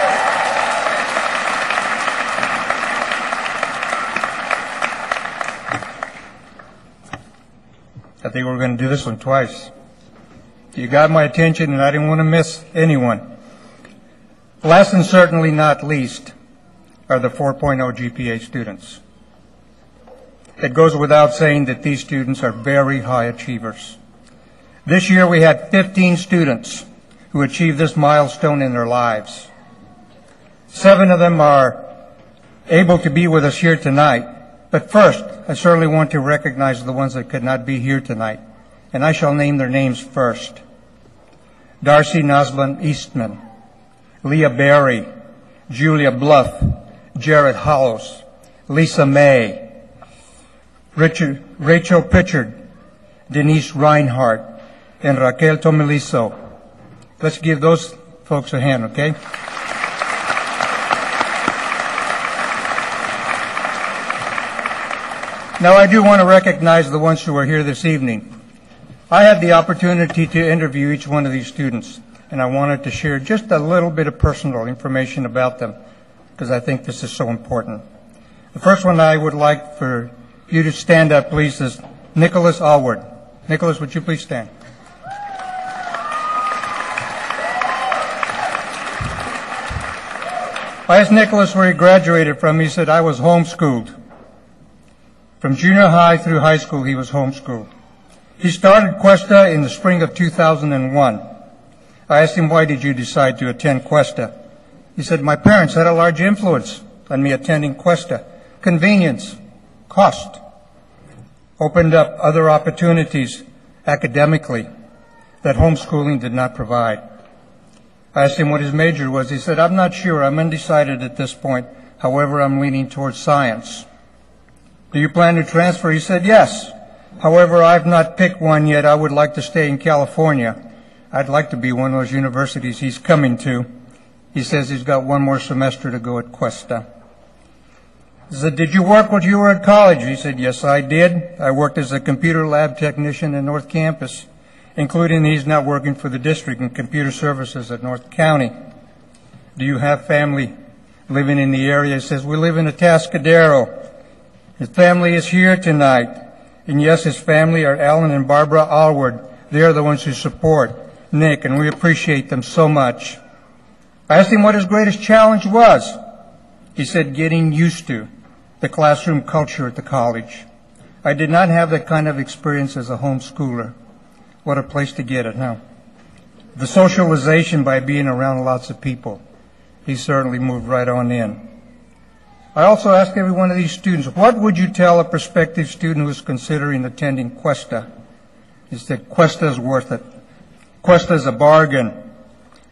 I think we're going to do this one twice. You got my attention, and I didn't want to miss anyone. Last and certainly not least are the four point oh G P A students. It goes without saying that these students are very high achievers. This year we had fifteen students who achieved this milestone in their lives. Seven of them are able to be with us here tonight. But first, I certainly want to recognize the ones that could not be here tonight, and I shall name their names first. Darcy Naslan Eastman, Leah Berry, Julia Bluff, Jared Hollows, Lisa May, Richard, Rachel Pritchard, Denise Reinhardt, and Raquel Tomiliso. Let's give those folks a hand, okay? Now, I do want to recognize the ones who are here this evening. I had the opportunity to interview each one of these students, and I wanted to share just a little bit of personal information about them, because I think this is so important. The first one I would like for you to stand up, please, is Nicholas Allward. Nicholas, would you please stand? I asked Nicholas where he graduated from. He said, I was homeschooled. From junior high through high school, he was homeschooled. He started Cuesta in the spring of two thousand one. I asked him, why did you decide to attend Cuesta? He said, my parents had a large influence on me attending Cuesta. Convenience, cost, opened up other opportunities academically that homeschooling did not provide. I asked him what his major was. He said, I'm not sure. I'm undecided at this point. However, I'm leaning towards science. Do you plan to transfer? He said, yes. However, I've not picked one yet. I would like to stay in California. I'd like to be one of those universities he's coming to. He says he's got one more semester to go at Cuesta. He said, did you work when you were at college? He said, yes, I did. I worked as a computer lab technician in North Campus, including he's now working for the district in computer services at North County. Do you have family living in the area? He says, we live in Atascadero. His family is here tonight. And yes, his family are Alan and Barbara Allward. They are the ones who support Nick, and we appreciate them so much. I asked him what his greatest challenge was. He said, getting used to the classroom culture at the college. I did not have that kind of experience as a homeschooler. What a place to get it, huh? The socialization by being around lots of people. He certainly moved right on in. I also asked every one of these students, what would you tell a prospective student who is considering attending Cuesta? He said, Cuesta is worth it. Cuesta is a bargain.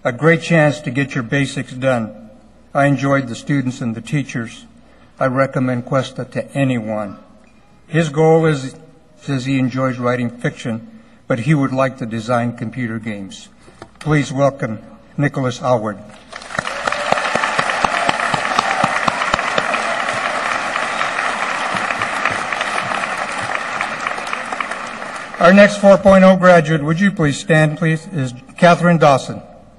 a great chance to get your basics done. I enjoyed the students and the teachers. I recommend Cuesta to anyone. His goal is, says he enjoys writing fiction, but he would like to design computer games. Please welcome Nicholas Alward. Our next four point oh graduate, would you please stand, please, is Catherine Dawson.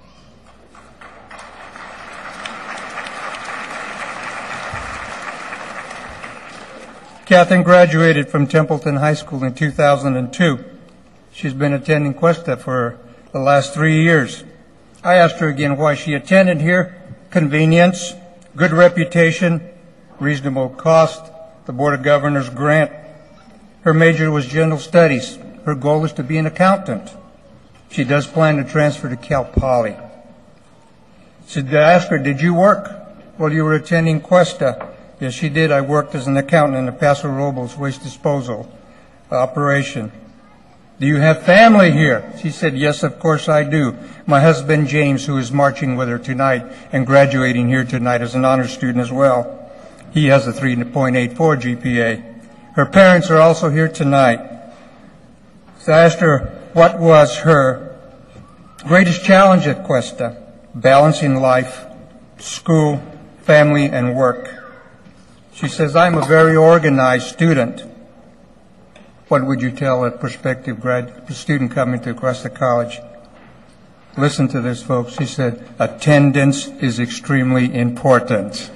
Catherine graduated from Templeton High School in two thousand two. She's been attending Cuesta for the last three years. I asked her again why she attended here. Convenience, good reputation, reasonable cost, the Board of Governors grant. Her major was general studies. Her goal is to be an accountant. She does plan to transfer to Cal Poly. So I asked her, did you work while you were attending Cuesta? Yes, she did. I worked as an accountant in the Paso Robles waste disposal operation. Do you have family here? She said, yes, of course I do. My husband, James, who is marching with her tonight and graduating here tonight as an honor student as well. He has a three point eight four G P A. Her parents are also here tonight. So I asked her what was her greatest challenge at Cuesta, balancing life, school, family, and work. She says, I'm a very organized student. What would you tell a prospective grad student coming to Cuesta College? Listen to this, folks. She said, attendance is extremely important.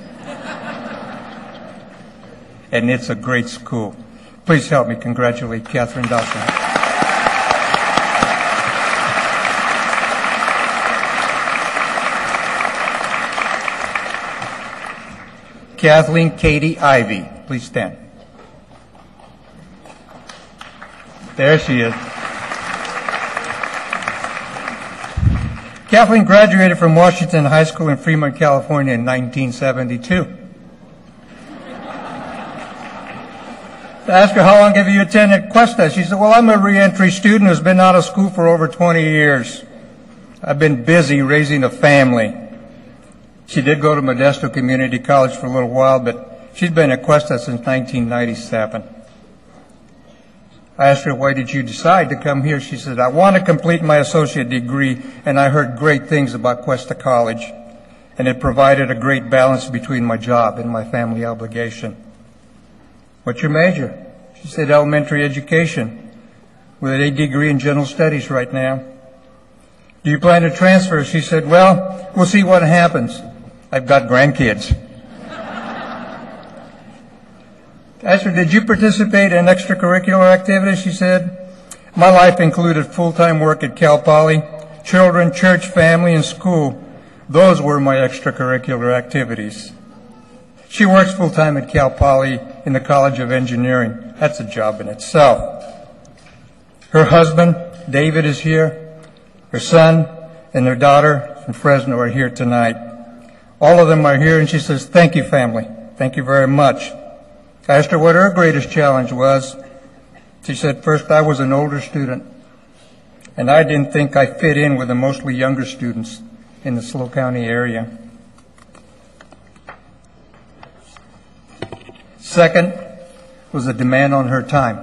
And it's a great school. Please help me congratulate Catherine Dawson. Kathleen Katie Ivy, please stand. There she is. Kathleen graduated from Washington High School in Fremont, California in nineteen seventy-two. I asked her, how long have you attended Cuesta? She said, well, I'm a reentry student who's been out of school for over twenty years. I've been busy raising a family. She did go to Modesto Community College for a little while, but she's been at Cuesta since nineteen ninety-seven. I asked her, why did you decide to come here? She said, I want to complete my associate degree, and I heard great things about Cuesta College, and it provided a great balance between my job and my family obligation. What's your major? She said, elementary education, with an A degree in general studies right now. Do you plan to transfer? She said, well, we'll see what happens. I've got grandkids. I asked her, did you participate in extracurricular activities? She said, my life included full-time work at Cal Poly, children, church, family, and school. Those were my extracurricular activities. She works full-time at Cal Poly in the College of Engineering. That's a job in itself. Her husband, David, is here. Her son and their daughter from Fresno are here tonight. All of them are here, and she says, thank you, family. Thank you very much. I asked her what her greatest challenge was. She said, first, I was an older student, and I didn't think I fit in with the mostly younger students in the SLO County area. Second was the demand on her time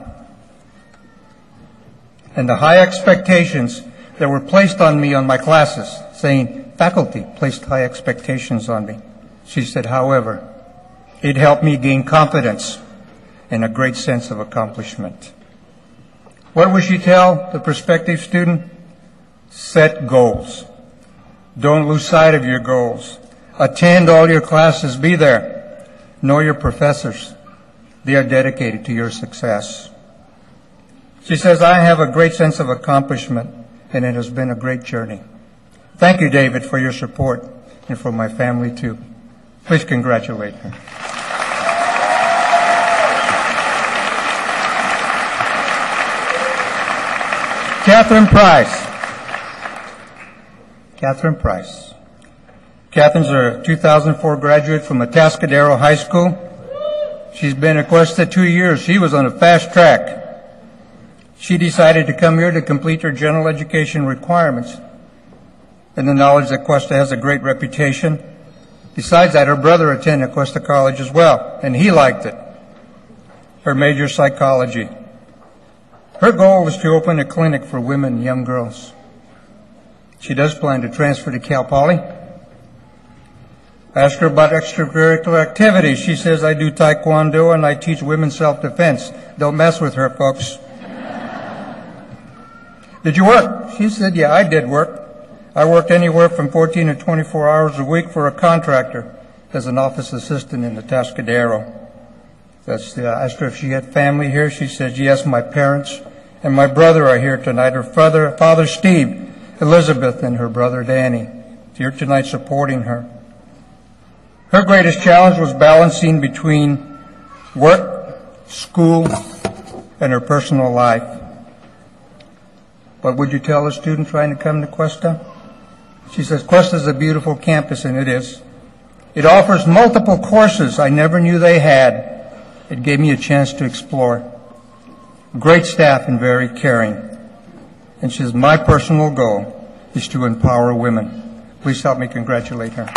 and the high expectations that were placed on me on my classes, saying, faculty placed high expectations on me. She said, however, it helped me gain confidence and a great sense of accomplishment. What would she tell the prospective student? Set goals. Don't lose sight of your goals. Attend all your classes. Be there. Know your professors. They are dedicated to your success. She says, I have a great sense of accomplishment, and it has been a great journey. Thank you, David, for your support, and for my family, too. Please congratulate her. Catherine Price. Catherine Price. Catherine's a two thousand four graduate from Atascadero High School. She's been at Cuesta two years. She was on a fast track. She decided to come here to complete her general education requirements. and the knowledge that Cuesta has a great reputation. Besides that, her brother attended Cuesta College as well, and he liked it. Her major, psychology. Her goal was to open a clinic for women and young girls. She does plan to transfer to Cal Poly. I asked her about extracurricular activities. She says, I do taekwondo and I teach women self-defense. Don't mess with her, folks. Did you work? She said, yeah, I did work. I worked anywhere from fourteen to twenty-four hours a week for a contractor as an office assistant in the Atascadero. That's, uh, I asked her if she had family here. She said, yes, my parents and my brother are here tonight. Her father, father Steve, Elizabeth, and her brother Danny here tonight supporting her. Her greatest challenge was balancing between work, school, and her personal life. What would you tell a student trying to come to Cuesta? She says, Cuesta is a beautiful campus, and it is. It offers multiple courses I never knew they had. It gave me a chance to explore. Great staff and very caring. And she says, my personal goal is to empower women. Please help me congratulate her.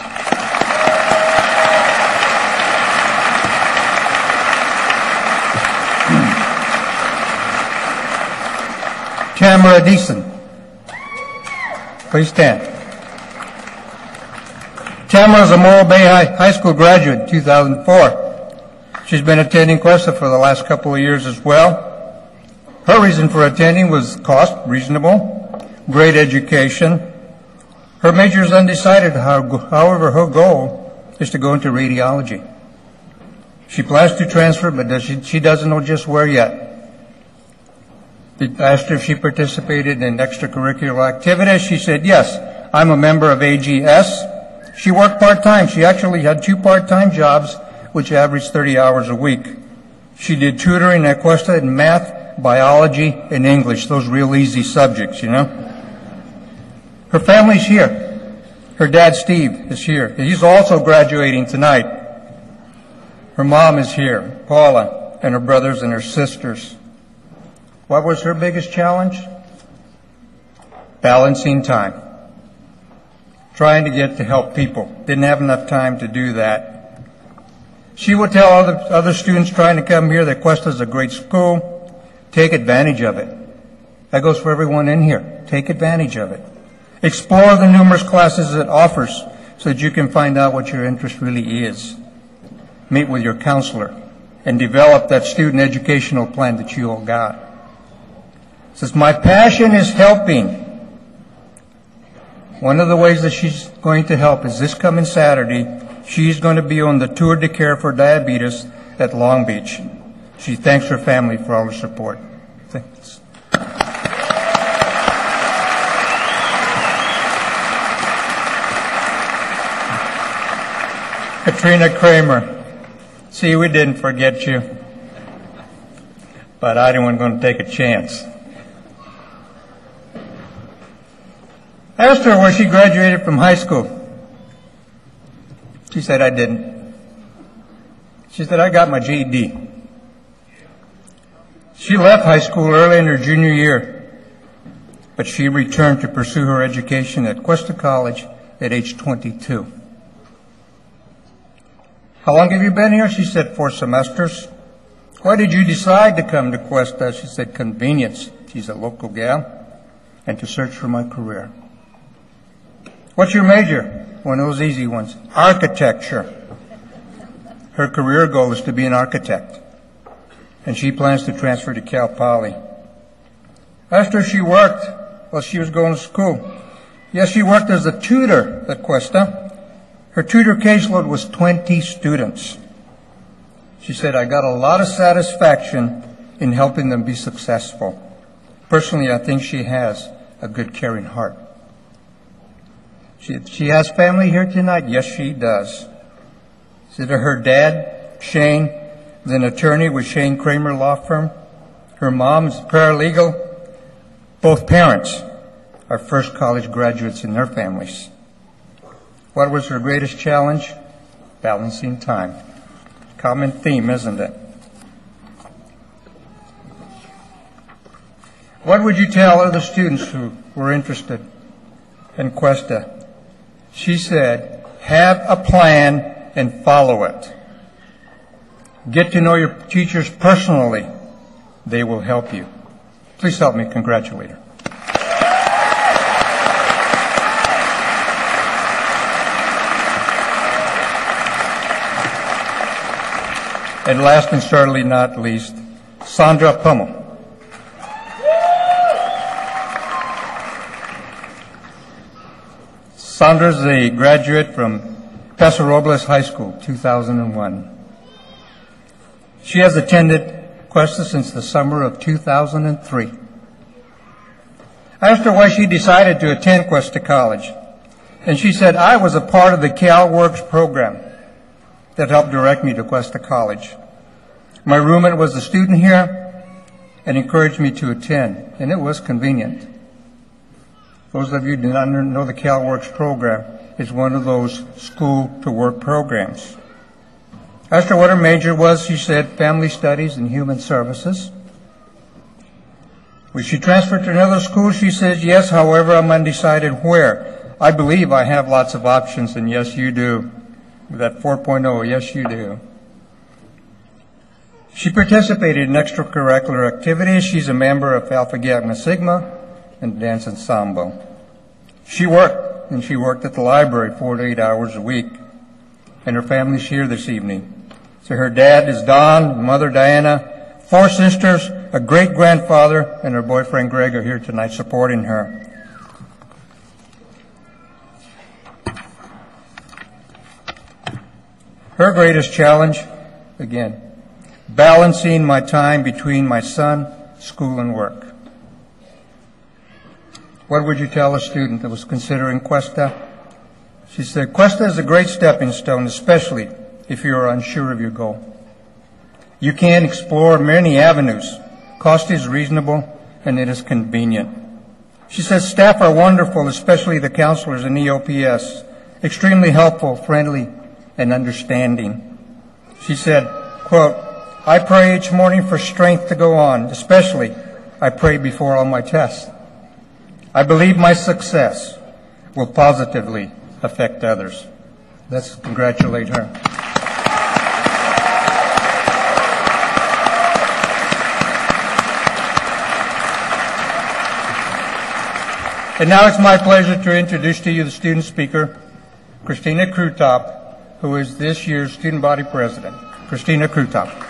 Tamara Deason. Please stand. Tamara is a Morro Bay High, High School graduate in two thousand four. She's been attending Cuesta for the last couple of years as well. Her reason for attending was cost, reasonable, great education. Her major is undecided, however, her goal is to go into radiology. She plans to transfer, but does she, she doesn't know just where yet. I asked her if she participated in extracurricular activities. She said, yes, I'm a member of A G S. She worked part-time. She actually had two part-time jobs, which averaged thirty hours a week. She did tutoring at Cuesta in math, biology, and English, those real easy subjects, you know. Her family's here. Her dad, Steve, is here. He's also graduating tonight. Her mom is here, Paula, and her brothers and her sisters. What was her biggest challenge? Balancing time. Trying to get to help people. Didn't have enough time to do that. She would tell other, other students trying to come here that Cuesta is a great school. Take advantage of it. That goes for everyone in here. Take advantage of it. Explore the numerous classes it offers so that you can find out what your interest really is. Meet with your counselor and develop that student educational plan that you all got. Says, my passion is helping. One of the ways that she's going to help is this coming Saturday. She's going to be on the Tour de Care for Diabetes at Long Beach. She thanks her family for all her support. Thanks. Katrina Kramer. See, we didn't forget you, but I wasn't going to take a chance. I asked her where she graduated from high school. She said, I didn't. She said, I got my G E D. She left high school early in her junior year, but she returned to pursue her education at Cuesta College at age twenty-two. How long have you been here? She said, four semesters. Why did you decide to come to Cuesta? She said, convenience. She's a local gal, and to search for my career. What's your major? One of those easy ones. Architecture. Her career goal is to be an architect, and she plans to transfer to Cal Poly. After she worked, while she was going to school, yes, she worked as a tutor at Cuesta. Her tutor caseload was twenty students. She said, I got a lot of satisfaction in helping them be successful. Personally, I think she has a good, caring heart. She, she has family here tonight? Yes, she does. She said her dad, Shane, is an attorney with Shane Kramer Law Firm. Her mom is a paralegal. Both parents are first college graduates in their families. What was her greatest challenge? Balancing time. Common theme, isn't it? What would you tell other students who were interested in Cuesta. She said, have a plan and follow it. Get to know your teachers personally. They will help you. Please help me congratulate her. And last and certainly not least, Sandra Pummel. Sandra's a graduate from Paso Robles High School, two thousand one. She has attended Cuesta since the summer of two thousand three. I asked her why she decided to attend Cuesta College, and she said, I was a part of the CalWorks program that helped direct me to Cuesta College. My roommate was a student here and encouraged me to attend, and it was convenient. Those of you who do not know the CalWorks program, it's one of those school-to-work programs. I asked her what her major was. She said family studies and human services. When she transferred to another school, she says, yes, however, I'm undecided where. I believe I have lots of options, and yes, you do. With that four point oh, yes, you do. She participated in extracurricular activities. She's a member of Alpha Gamma Sigma and Dance Ensemble. She worked, and she worked at the library four to eight hours a week. And her family's here this evening. So her dad is Don, mother Diana, four sisters, a great-grandfather, and her boyfriend Greg are here tonight supporting her. Her greatest challenge, again, balancing my time between my son, school, and work. What would you tell a student that was considering Cuesta? She said, Cuesta is a great stepping stone, especially if you are unsure of your goal. You can explore many avenues. Cost is reasonable, and it is convenient. She says, staff are wonderful, especially the counselors in E O P S. Extremely helpful, friendly, and understanding. She said, quote, I pray each morning for strength to go on, especially I pray before all my tests. I believe my success will positively affect others. Let's congratulate her. And now it's my pleasure to introduce to you the student speaker, Christina Krutop, who is this year's student body president. Christina Krutop.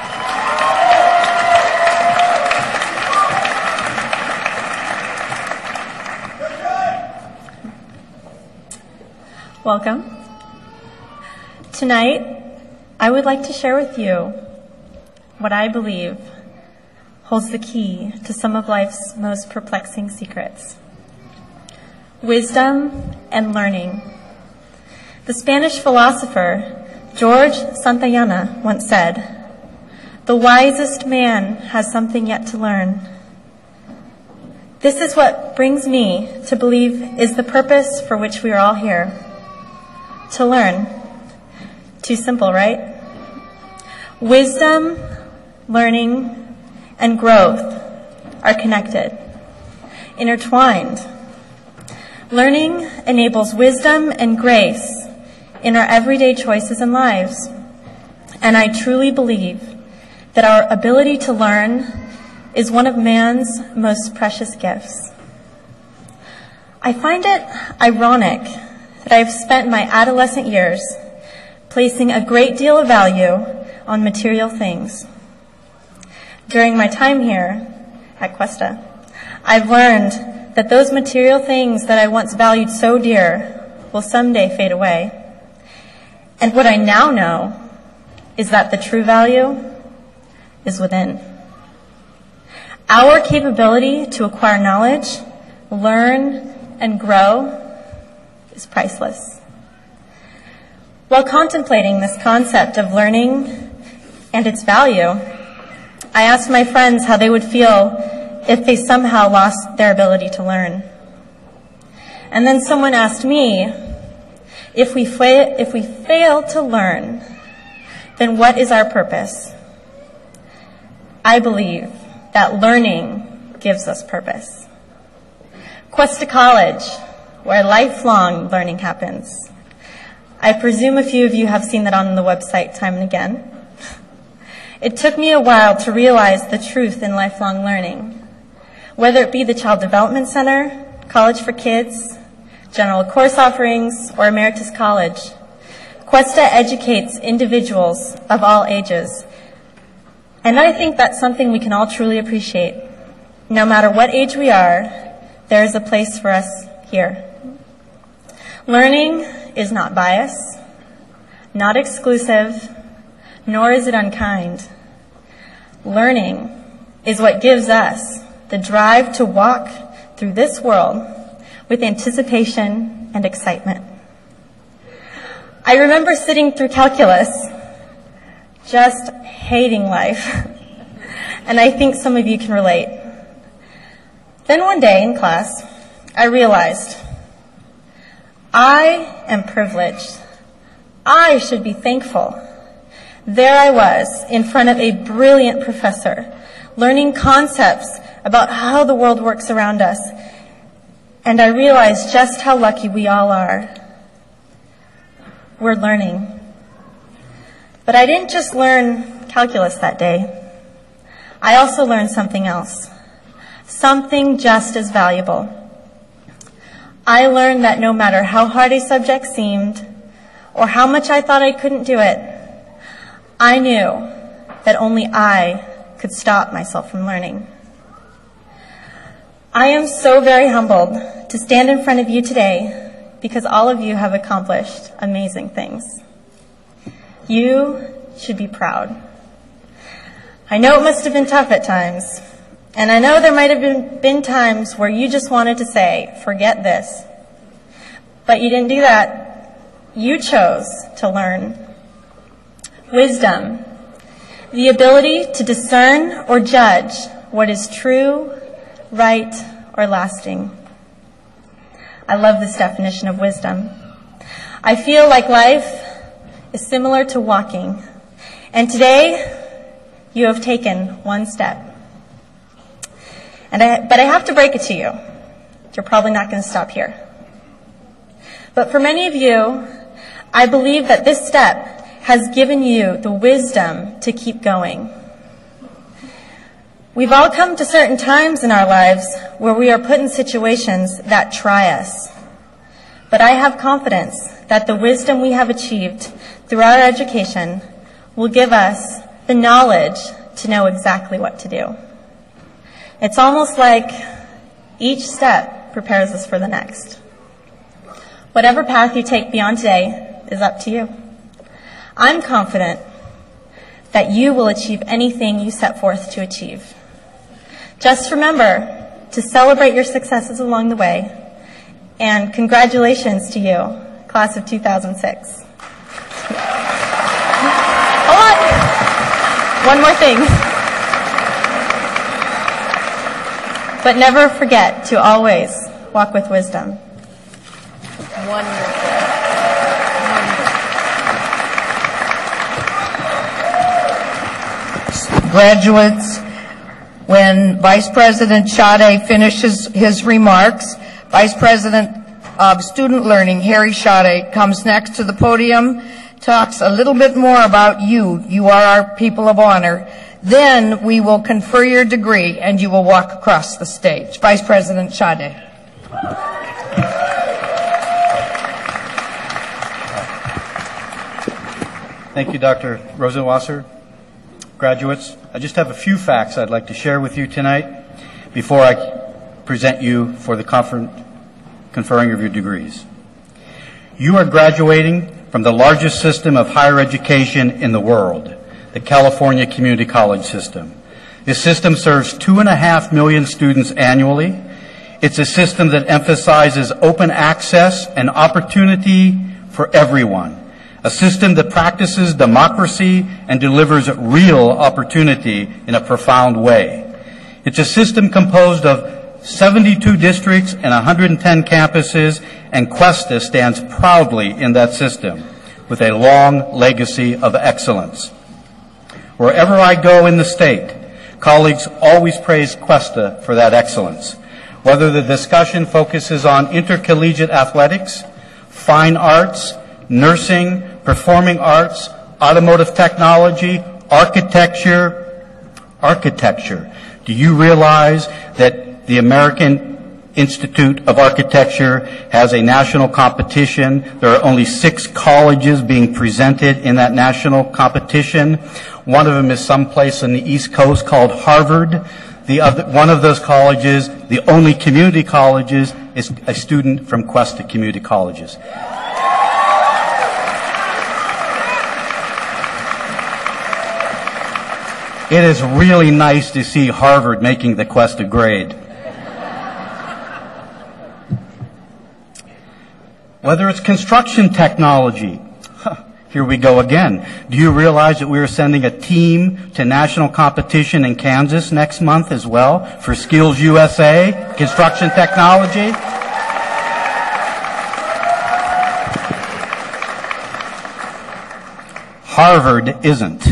Welcome. Tonight, I would like to share with you what I believe holds the key to some of life's most perplexing secrets: wisdom and learning. The Spanish philosopher George Santayana once said, "The wisest man has something yet to learn." This is what brings me to believe is the purpose for which we are all here. To learn. Too simple, right? Wisdom, learning, and growth are connected, intertwined. Learning enables wisdom and grace in our everyday choices and lives. And I truly believe that our ability to learn is one of man's most precious gifts. I find it ironic that I have spent my adolescent years placing a great deal of value on material things. During my time here at Cuesta, I've learned that those material things that I once valued so dear will someday fade away. And what I now know is that the true value is within. Our capability to acquire knowledge, learn, and grow is priceless. While contemplating this concept of learning and its value, I asked my friends how they would feel if they somehow lost their ability to learn. And then someone asked me, if we, fa- if we fail to learn, then what is our purpose? I believe that learning gives us purpose. Cuesta College, where lifelong learning happens. I presume a few of you have seen that on the website time and again. It took me a while to realize the truth in lifelong learning. Whether it be the Child Development Center, College for Kids, general course offerings, or Emeritus College, Cuesta educates individuals of all ages. And I think that's something we can all truly appreciate. No matter what age we are, there is a place for us here. Learning is not biased, not exclusive, nor is it unkind. Learning is what gives us the drive to walk through this world with anticipation and excitement. I remember sitting through calculus, just hating life, and I think some of you can relate. Then one day in class, I realized I am privileged. I should be thankful. There I was in front of a brilliant professor, learning concepts about how the world works around us, and I realized just how lucky we all are. We're learning. But I didn't just learn calculus that day. I also learned something else, something just as valuable. I learned that no matter how hard a subject seemed, or how much I thought I couldn't do it, I knew that only I could stop myself from learning. I am so very humbled to stand in front of you today because all of you have accomplished amazing things. You should be proud. I know it must have been tough at times, and I know there might have been, been times where you just wanted to say, forget this. But you didn't do that. You chose to learn. Wisdom, the ability to discern or judge what is true, right, or lasting. I love this definition of wisdom. I feel like life is similar to walking, and today you have taken one step. And I, but I have to break it to you. You're probably not going to stop here. But for many of you, I believe that this step has given you the wisdom to keep going. We've all come to certain times in our lives where we are put in situations that try us. But I have confidence that the wisdom we have achieved through our education will give us the knowledge to know exactly what to do. It's almost like each step prepares us for the next. Whatever path you take beyond today is up to you. I'm confident that you will achieve anything you set forth to achieve. Just remember to celebrate your successes along the way, and congratulations to you, class of two thousand six. Hold on. One more thing. But never forget to always walk with wisdom. Wonderful. Graduates, when Vice President Sade finishes his remarks, Vice President of Student Learning, Harry Sade, comes next to the podium, talks a little bit more about you. You are our people of honor. Then we will confer your degree and you will walk across the stage. Vice President Sade. Thank you, Doctor Rosenwasser. Graduates, I just have a few facts I'd like to share with you tonight before I present you for the confer- conferring of your degrees. You are graduating from the largest system of higher education in the world, the California Community College System. This system serves two and a half million students annually. It's a system that emphasizes open access and opportunity for everyone. A system that practices democracy and delivers real opportunity in a profound way. It's a system composed of seventy-two districts and one hundred ten campuses, and Cuesta stands proudly in that system with a long legacy of excellence. Wherever I go in the state, colleagues always praise Cuesta for that excellence. Whether the discussion focuses on intercollegiate athletics, fine arts, nursing, performing arts, automotive technology, architecture, architecture. Do you realize that the American Institute of Architecture has a national competition? There are only six colleges being presented in that national competition. One of them is someplace on the East Coast called Harvard. The other, one of those colleges, the only community colleges, is a student from Cuesta Community Colleges. It is really nice to see Harvard making the Cuesta grade. Whether it's construction technology, here we go again. Do you realize that we are sending a team to national competition in Kansas next month as well for Skills U S A, construction technology? Harvard isn't.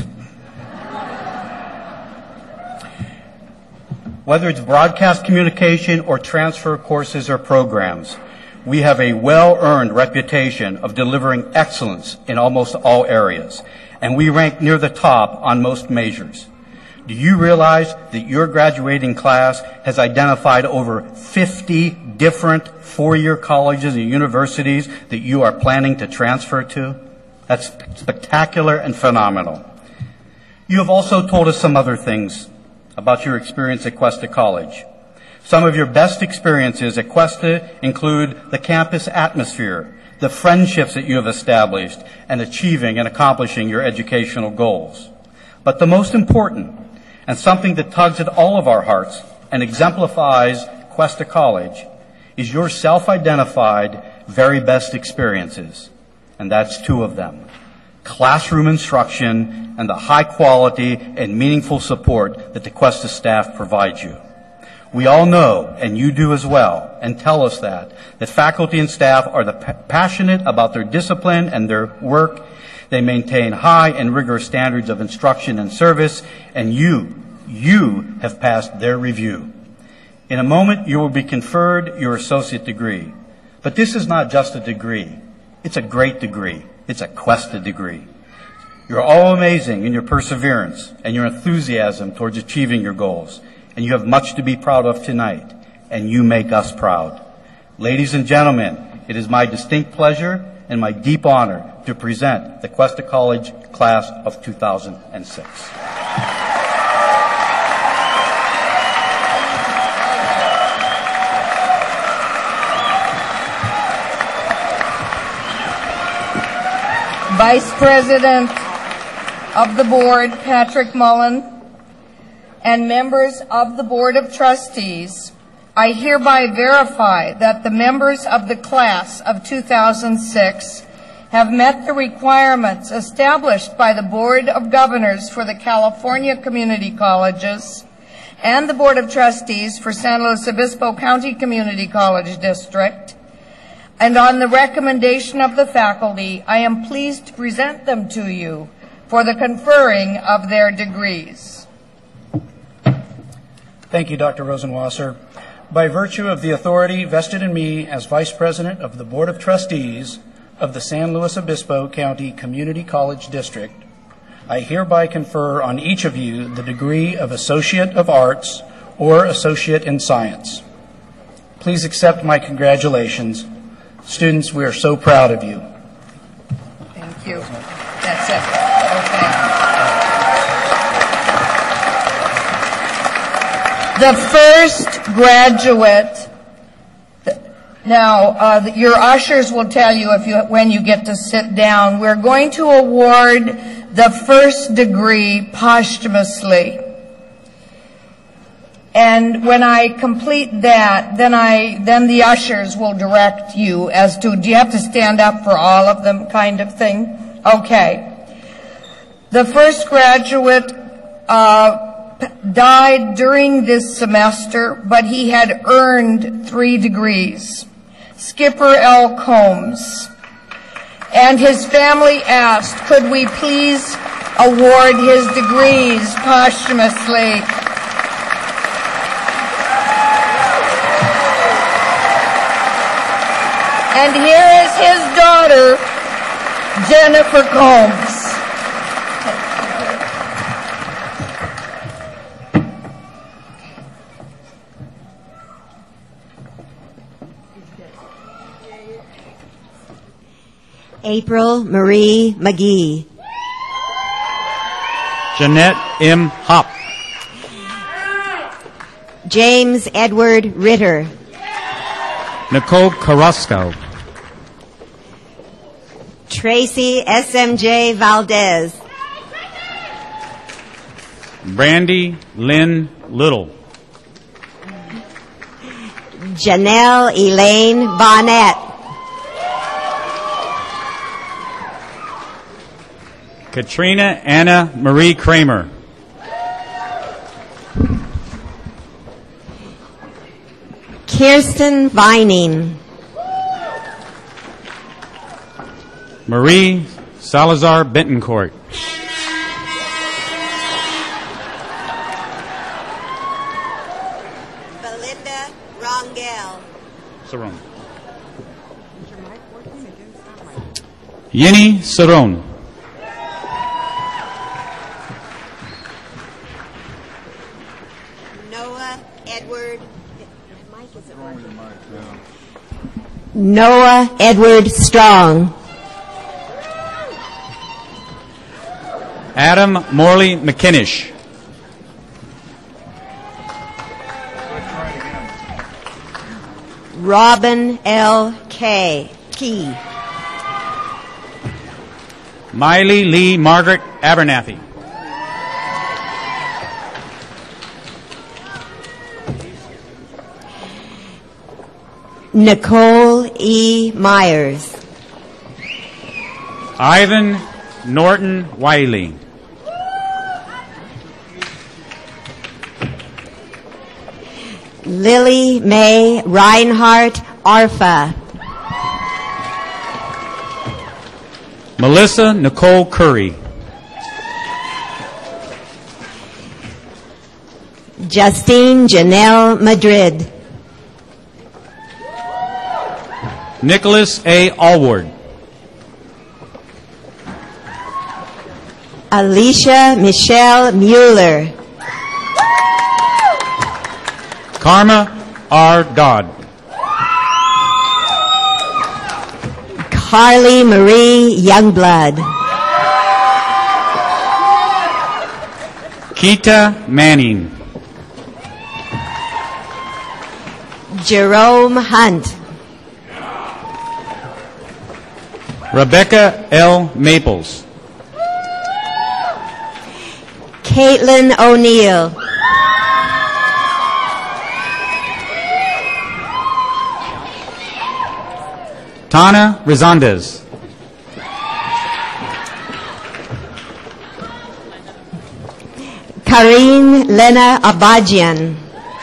Whether it's broadcast communication or transfer courses or programs, we have a well-earned reputation of delivering excellence in almost all areas, and we rank near the top on most measures. Do you realize that your graduating class has identified over fifty different four-year colleges and universities that you are planning to transfer to? That's spectacular and phenomenal. You have also told us some other things about your experience at Cuesta College. Some of your best experiences at Cuesta include the campus atmosphere, the friendships that you have established, and achieving and accomplishing your educational goals. But the most important, and something that tugs at all of our hearts and exemplifies Cuesta College, is your self-identified very best experiences. And that's two of them: classroom instruction and the high quality and meaningful support that the Cuesta staff provides you. We all know, and you do as well, and tell us that, that faculty and staff are the pa- passionate about their discipline and their work. They maintain high and rigorous standards of instruction and service, and you, you have passed their review. In a moment, you will be conferred your associate degree. But this is not just a degree. It's a great degree. It's a Cuesta degree. You're all amazing in your perseverance and your enthusiasm towards achieving your goals. And you have much to be proud of tonight, and you make us proud. Ladies and gentlemen, it is my distinct pleasure and my deep honor to present the Cuesta College class of two thousand six. Vice President of the Board, Patrick Mullen, and members of the Board of Trustees, I hereby verify that the members of the class of two thousand six have met the requirements established by the Board of Governors for the California Community Colleges and the Board of Trustees for San Luis Obispo County Community College District. And on the recommendation of the faculty, I am pleased to present them to you for the conferring of their degrees. Thank you, Doctor Rosenwasser. By virtue of the authority vested in me as Vice President of the Board of Trustees of the San Luis Obispo County Community College District, I hereby confer on each of you the degree of Associate of Arts or Associate in Science. Please accept my congratulations. Students, we are so proud of you. Thank you. That's it. Okay. The first graduate, now uh, your ushers will tell you if you when you get to sit down. We're going to award the first degree posthumously. And when I complete that, then I then the ushers will direct you as to, do you have to stand up for all of them kind of thing? Okay. The first graduate uh died during this semester, but he had earned three degrees. Skipper L. Combs. And his family asked, could we please award his degrees posthumously? And here is his daughter, Jennifer Combs. April Marie McGee. Jeanette M. Hopp. James Edward Ritter. Nicole Carrasco. Tracy S M J Valdez. Brandy Lynn Little. Janelle Elaine Bonnet. Katrina Anna Marie Kramer. Kirsten Vining. Marie Salazar Bentoncourt. Belinda Rongel. Saron. Yenny Saron. Noah Edward. Noah Edward Strong. Adam Morley McKinnish. Robin L. K. Key. Miley Lee Margaret Abernathy. Nicole E. Myers. Ivan Norton Wiley. Lily Mae Reinhardt Arfa. Melissa Nicole Curry. Justine Janelle Madrid. Nicholas A. Allward. Alicia Michelle Mueller. Karma R. Dodd. Carly Marie Youngblood. Keita Manning. Jerome Hunt. Rebecca L. Maples. Caitlin O'Neill. Tana Rezandez. Karine Lena Abajian.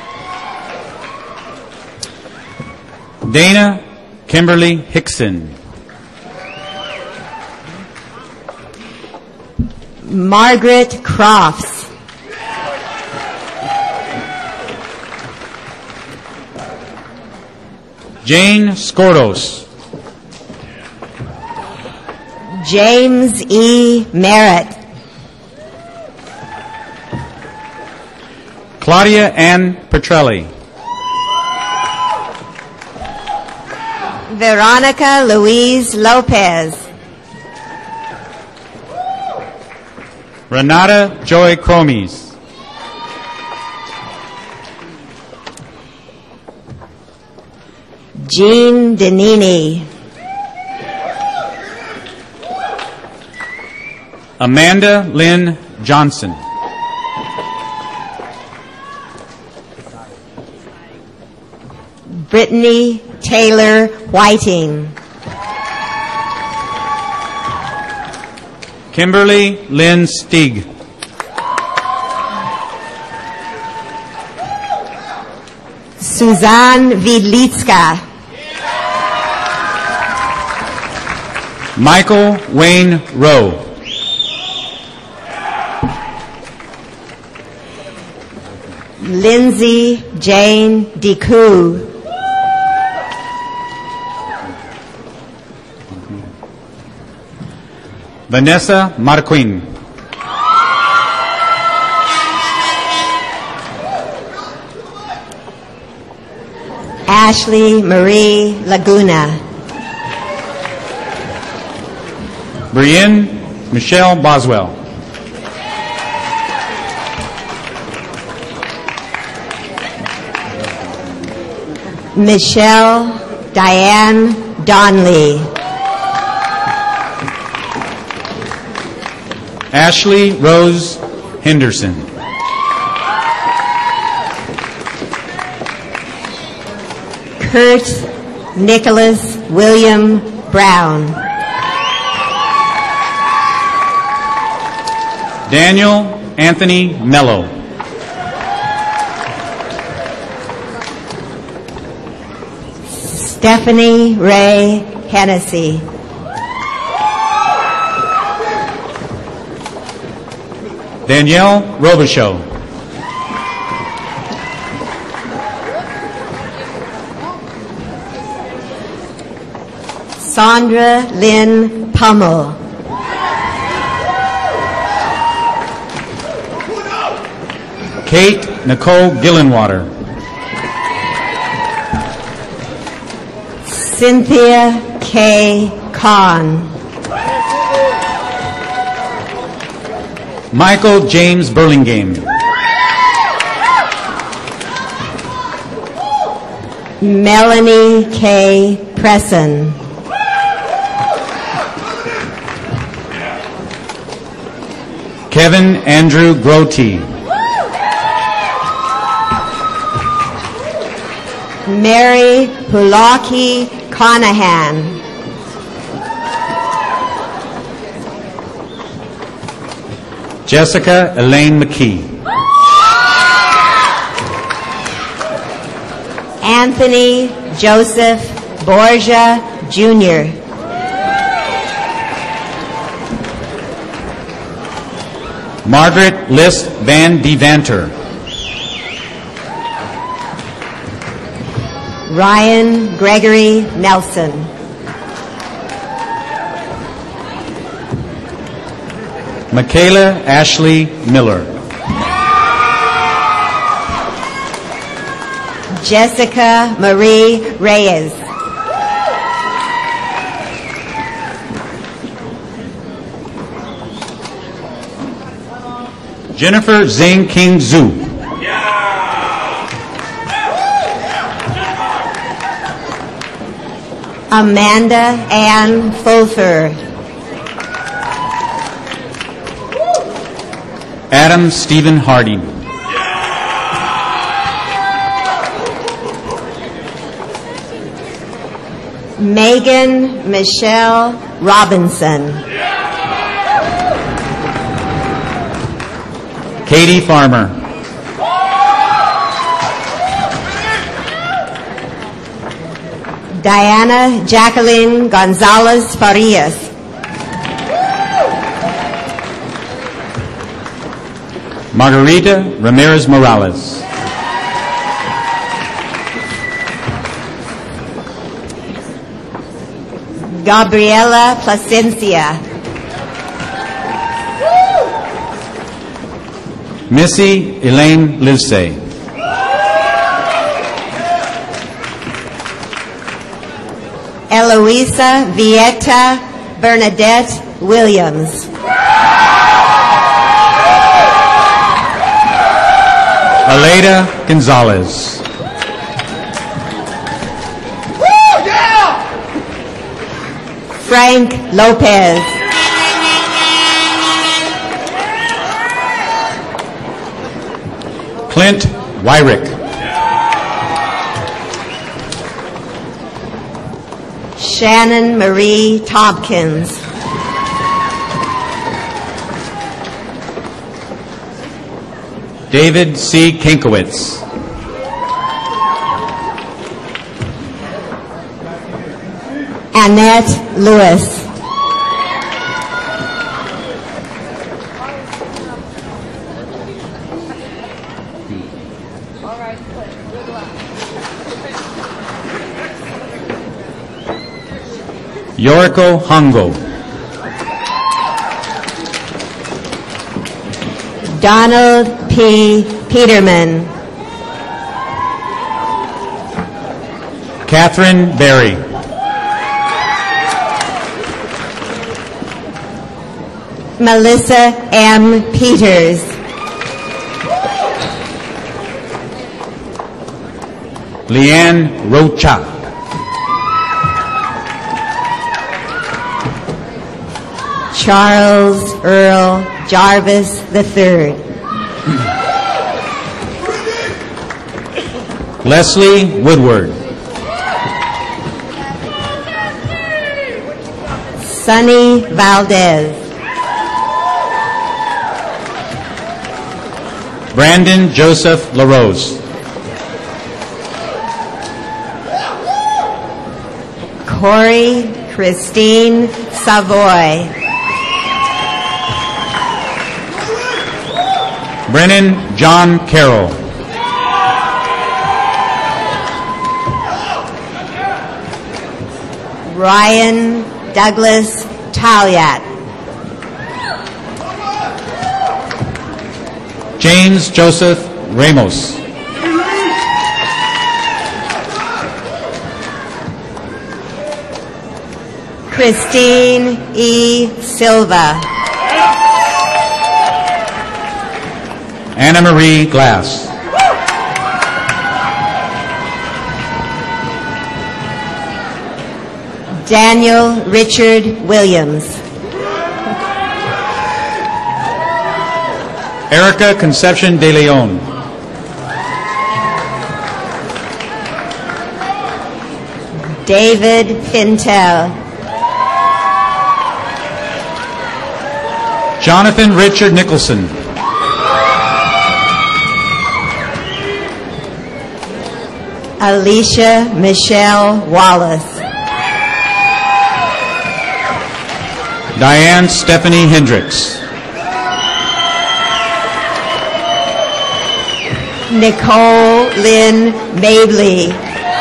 Dana Kimberly Hickson. Margaret Crofts. Jane Skordos. James E. Merritt. Claudia Ann Petrelli. Veronica Louise Lopez. Renata Joy Cromies. Jean Denini. Amanda Lynn Johnson. Brittany Taylor Whiting. Kimberly Lynn Stieg. Suzanne Vidlitska. Michael Wayne Rowe. Lindsay Jane Decoux. Vanessa Marquin. Ashley Marie Laguna. Brienne Michelle Boswell. Michelle Diane Donley. Ashley Rose Henderson. Kurt Nicholas William Brown. Daniel Anthony Mello. Stephanie Ray Hennessy. Danielle Robichaux. Sandra Lynn Pummel. Kate Nicole Gillenwater. Cynthia K. Kahn. Michael James Burlingame. Melanie K. Presson. Kevin Andrew Grote. Mary Pulaki Conahan. Jessica Elaine McKee. Anthony Joseph Borgia, Junior Margaret List Van Devanter. Ryan Gregory Nelson. Michaela Ashley Miller. Jessica Marie Reyes. Jennifer Zhang King Zhu. Amanda Ann Fulfer. Adam Stephen Harding. Megan Michelle Robinson. Katie Farmer. Diana Jacqueline Gonzalez Farias. Margarita Ramirez Morales. Gabriela Placencia. Missy Elaine Livesey. Eloisa Vieta Bernadette Williams. Aleda Gonzalez. Frank Lopez. Clint Wyrick. Shannon Marie Tompkins. David C. Kinkowitz. Annette Lewis. Yoriko Hongo. Donald P. Peterman. Catherine Berry. Melissa M. Peters. Leanne Rocha. Charles Earl Jarvis the third. Leslie Woodward. Sonny Valdez. Brandon Joseph LaRose. Corey Christine Savoy. Brennan John Carroll. Ryan Douglas Talyat. James Joseph Ramos. Christine E. Silva. Anna Marie Glass. Daniel Richard Williams. Erica Conception de Leon. David Fintel. Jonathan Richard Nicholson. Alicia Michelle Wallace. Diane Stephanie Hendricks. Nicole Lynn Mabley.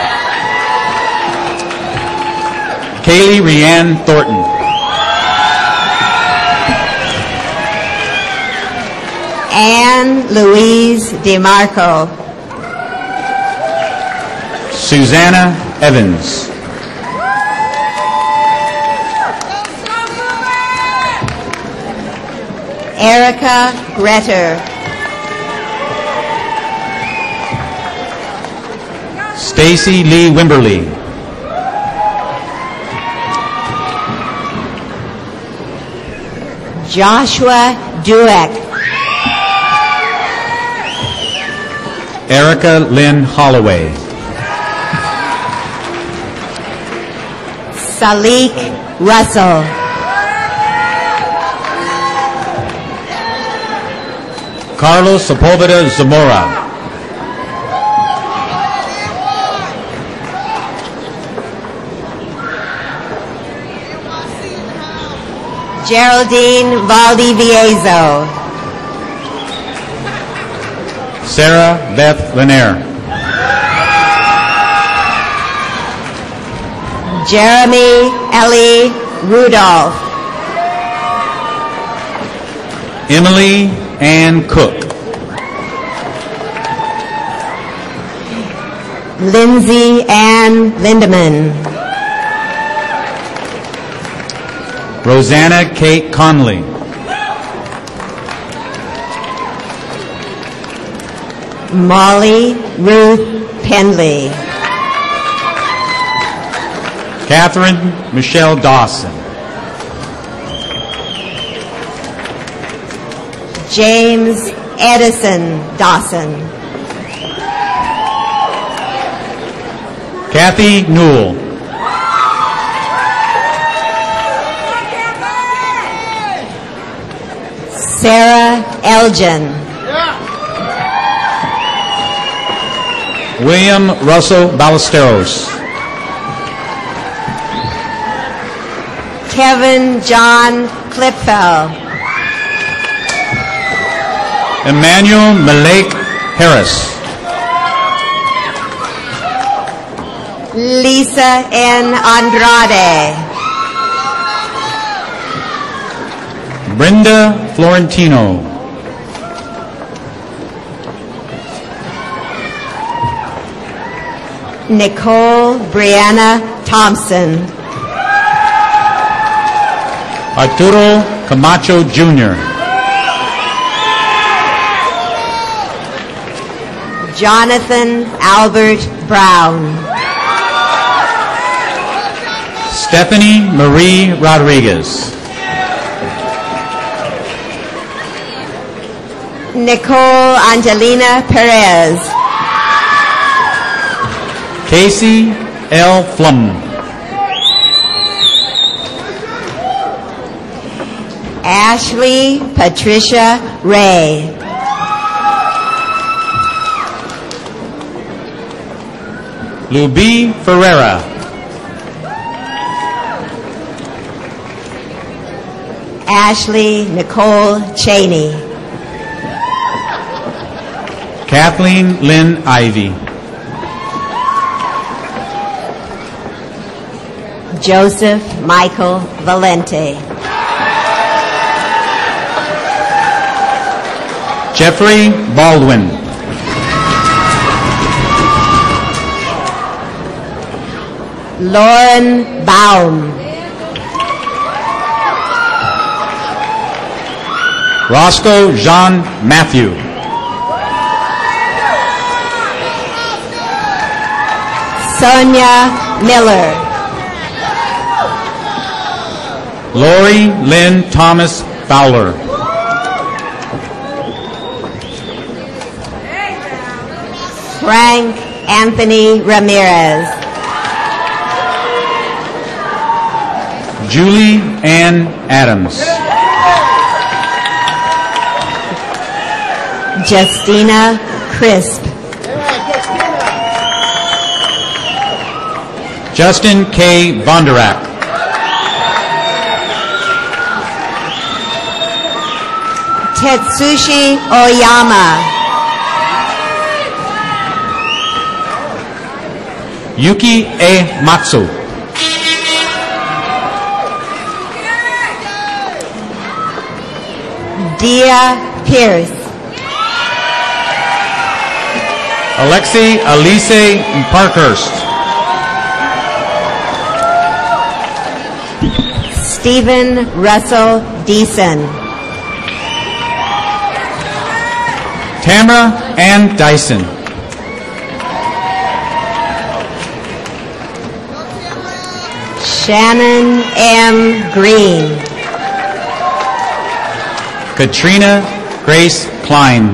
Kaylee Rianne Thornton. Anne Louise DeMarco. Susanna Evans. Erica Gretter. Stacy Lee Wimberly. Joshua Dueck. Erica Lynn Holloway. Salik Russell. Carlos Sepulveda Zamora. Geraldine Valdivieso. Sarah Beth Lanier. Jeremy Ellie Rudolph. Emily Ann Cook. Lindsay Ann Lindeman. Rosanna Kate Conley. Molly Ruth Penley. Catherine Michelle Dawson. James Edison Dawson. Kathy Newell. Sarah Elgin. William Russell Ballesteros. Kevin John Klipfel. Emmanuel Malek Harris. Lisa N. Andrade. Brenda Florentino. Nicole Brianna Thompson. Arturo Camacho Junior Jonathan Albert Brown. Stephanie Marie Rodriguez. Nicole Angelina Perez. Casey L. Flum. Ashley Patricia Ray. Luby Ferreira. Ashley Nicole Cheney. Kathleen Lynn Ivy. Joseph Michael Valente. Jeffrey Baldwin. Lauren Baum. Roscoe Jean Matthew. Sonia Miller. Lori Lynn Thomas Fowler. Frank Anthony Ramirez. Julie Ann Adams. Justina Crisp. Justin K. Vonderak. Tetsushi Oyama. Yuki A. Matsu. Dia Pierce. Alexi Elise Parkhurst. Stephen Russell Deason. Tamara Ann Dyson. Shannon M. Green. Katrina Grace Klein.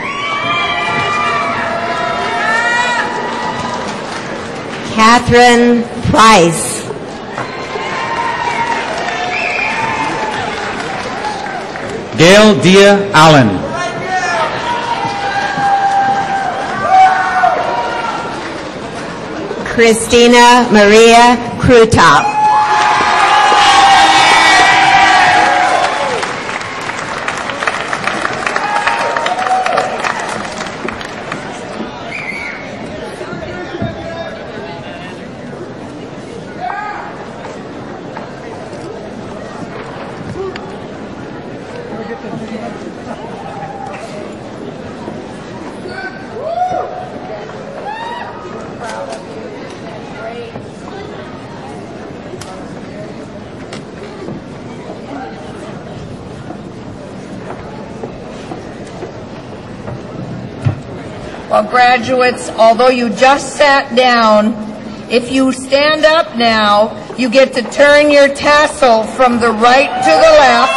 Catherine Price. Gail Dia Allen. Christina Maria Krutop. Well, graduates, although you just sat down, if you stand up now, you get to turn your tassel from the right to the left.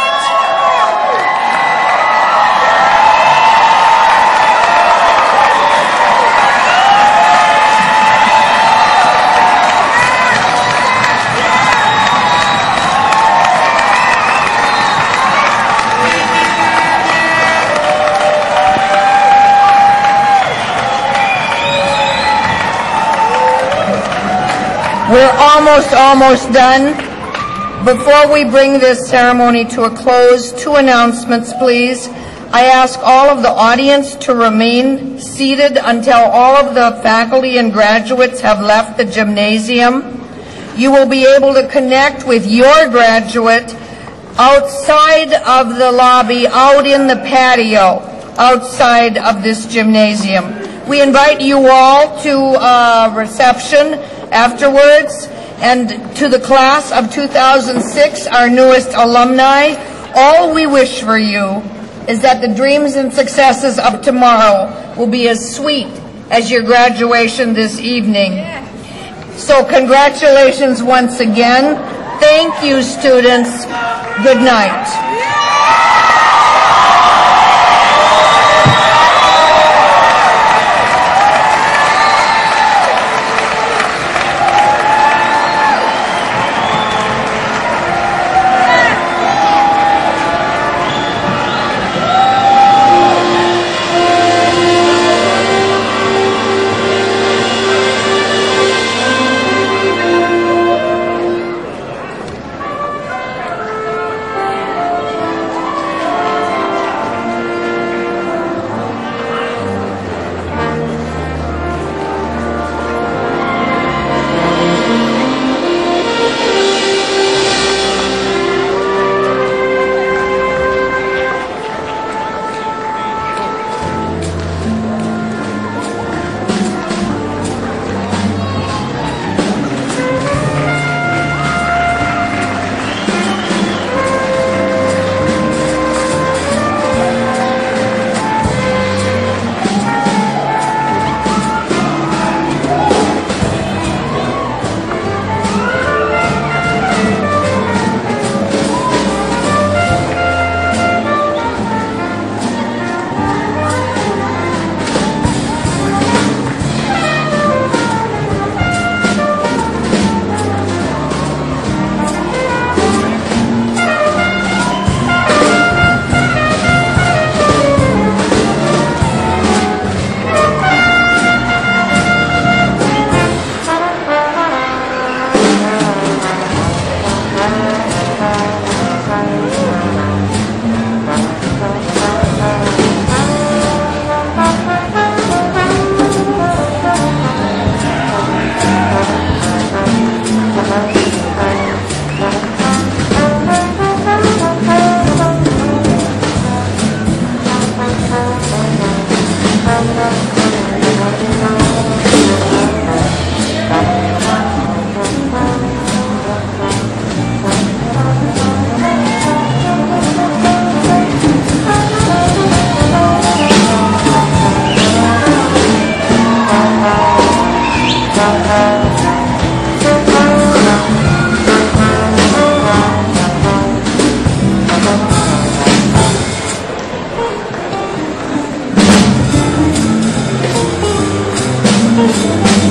We're almost, almost done. Before we bring this ceremony to a close, two announcements, please. I ask all of the audience to remain seated until all of the faculty and graduates have left the gymnasium. You will be able to connect with your graduate outside of the lobby, out in the patio, outside of this gymnasium. We invite you all to a reception afterwards, and to the class of two thousand six, our newest alumni. All we wish for you is that the dreams and successes of tomorrow will be as sweet as your graduation this evening. So congratulations once again. Thank you, students. Good night. Thank you.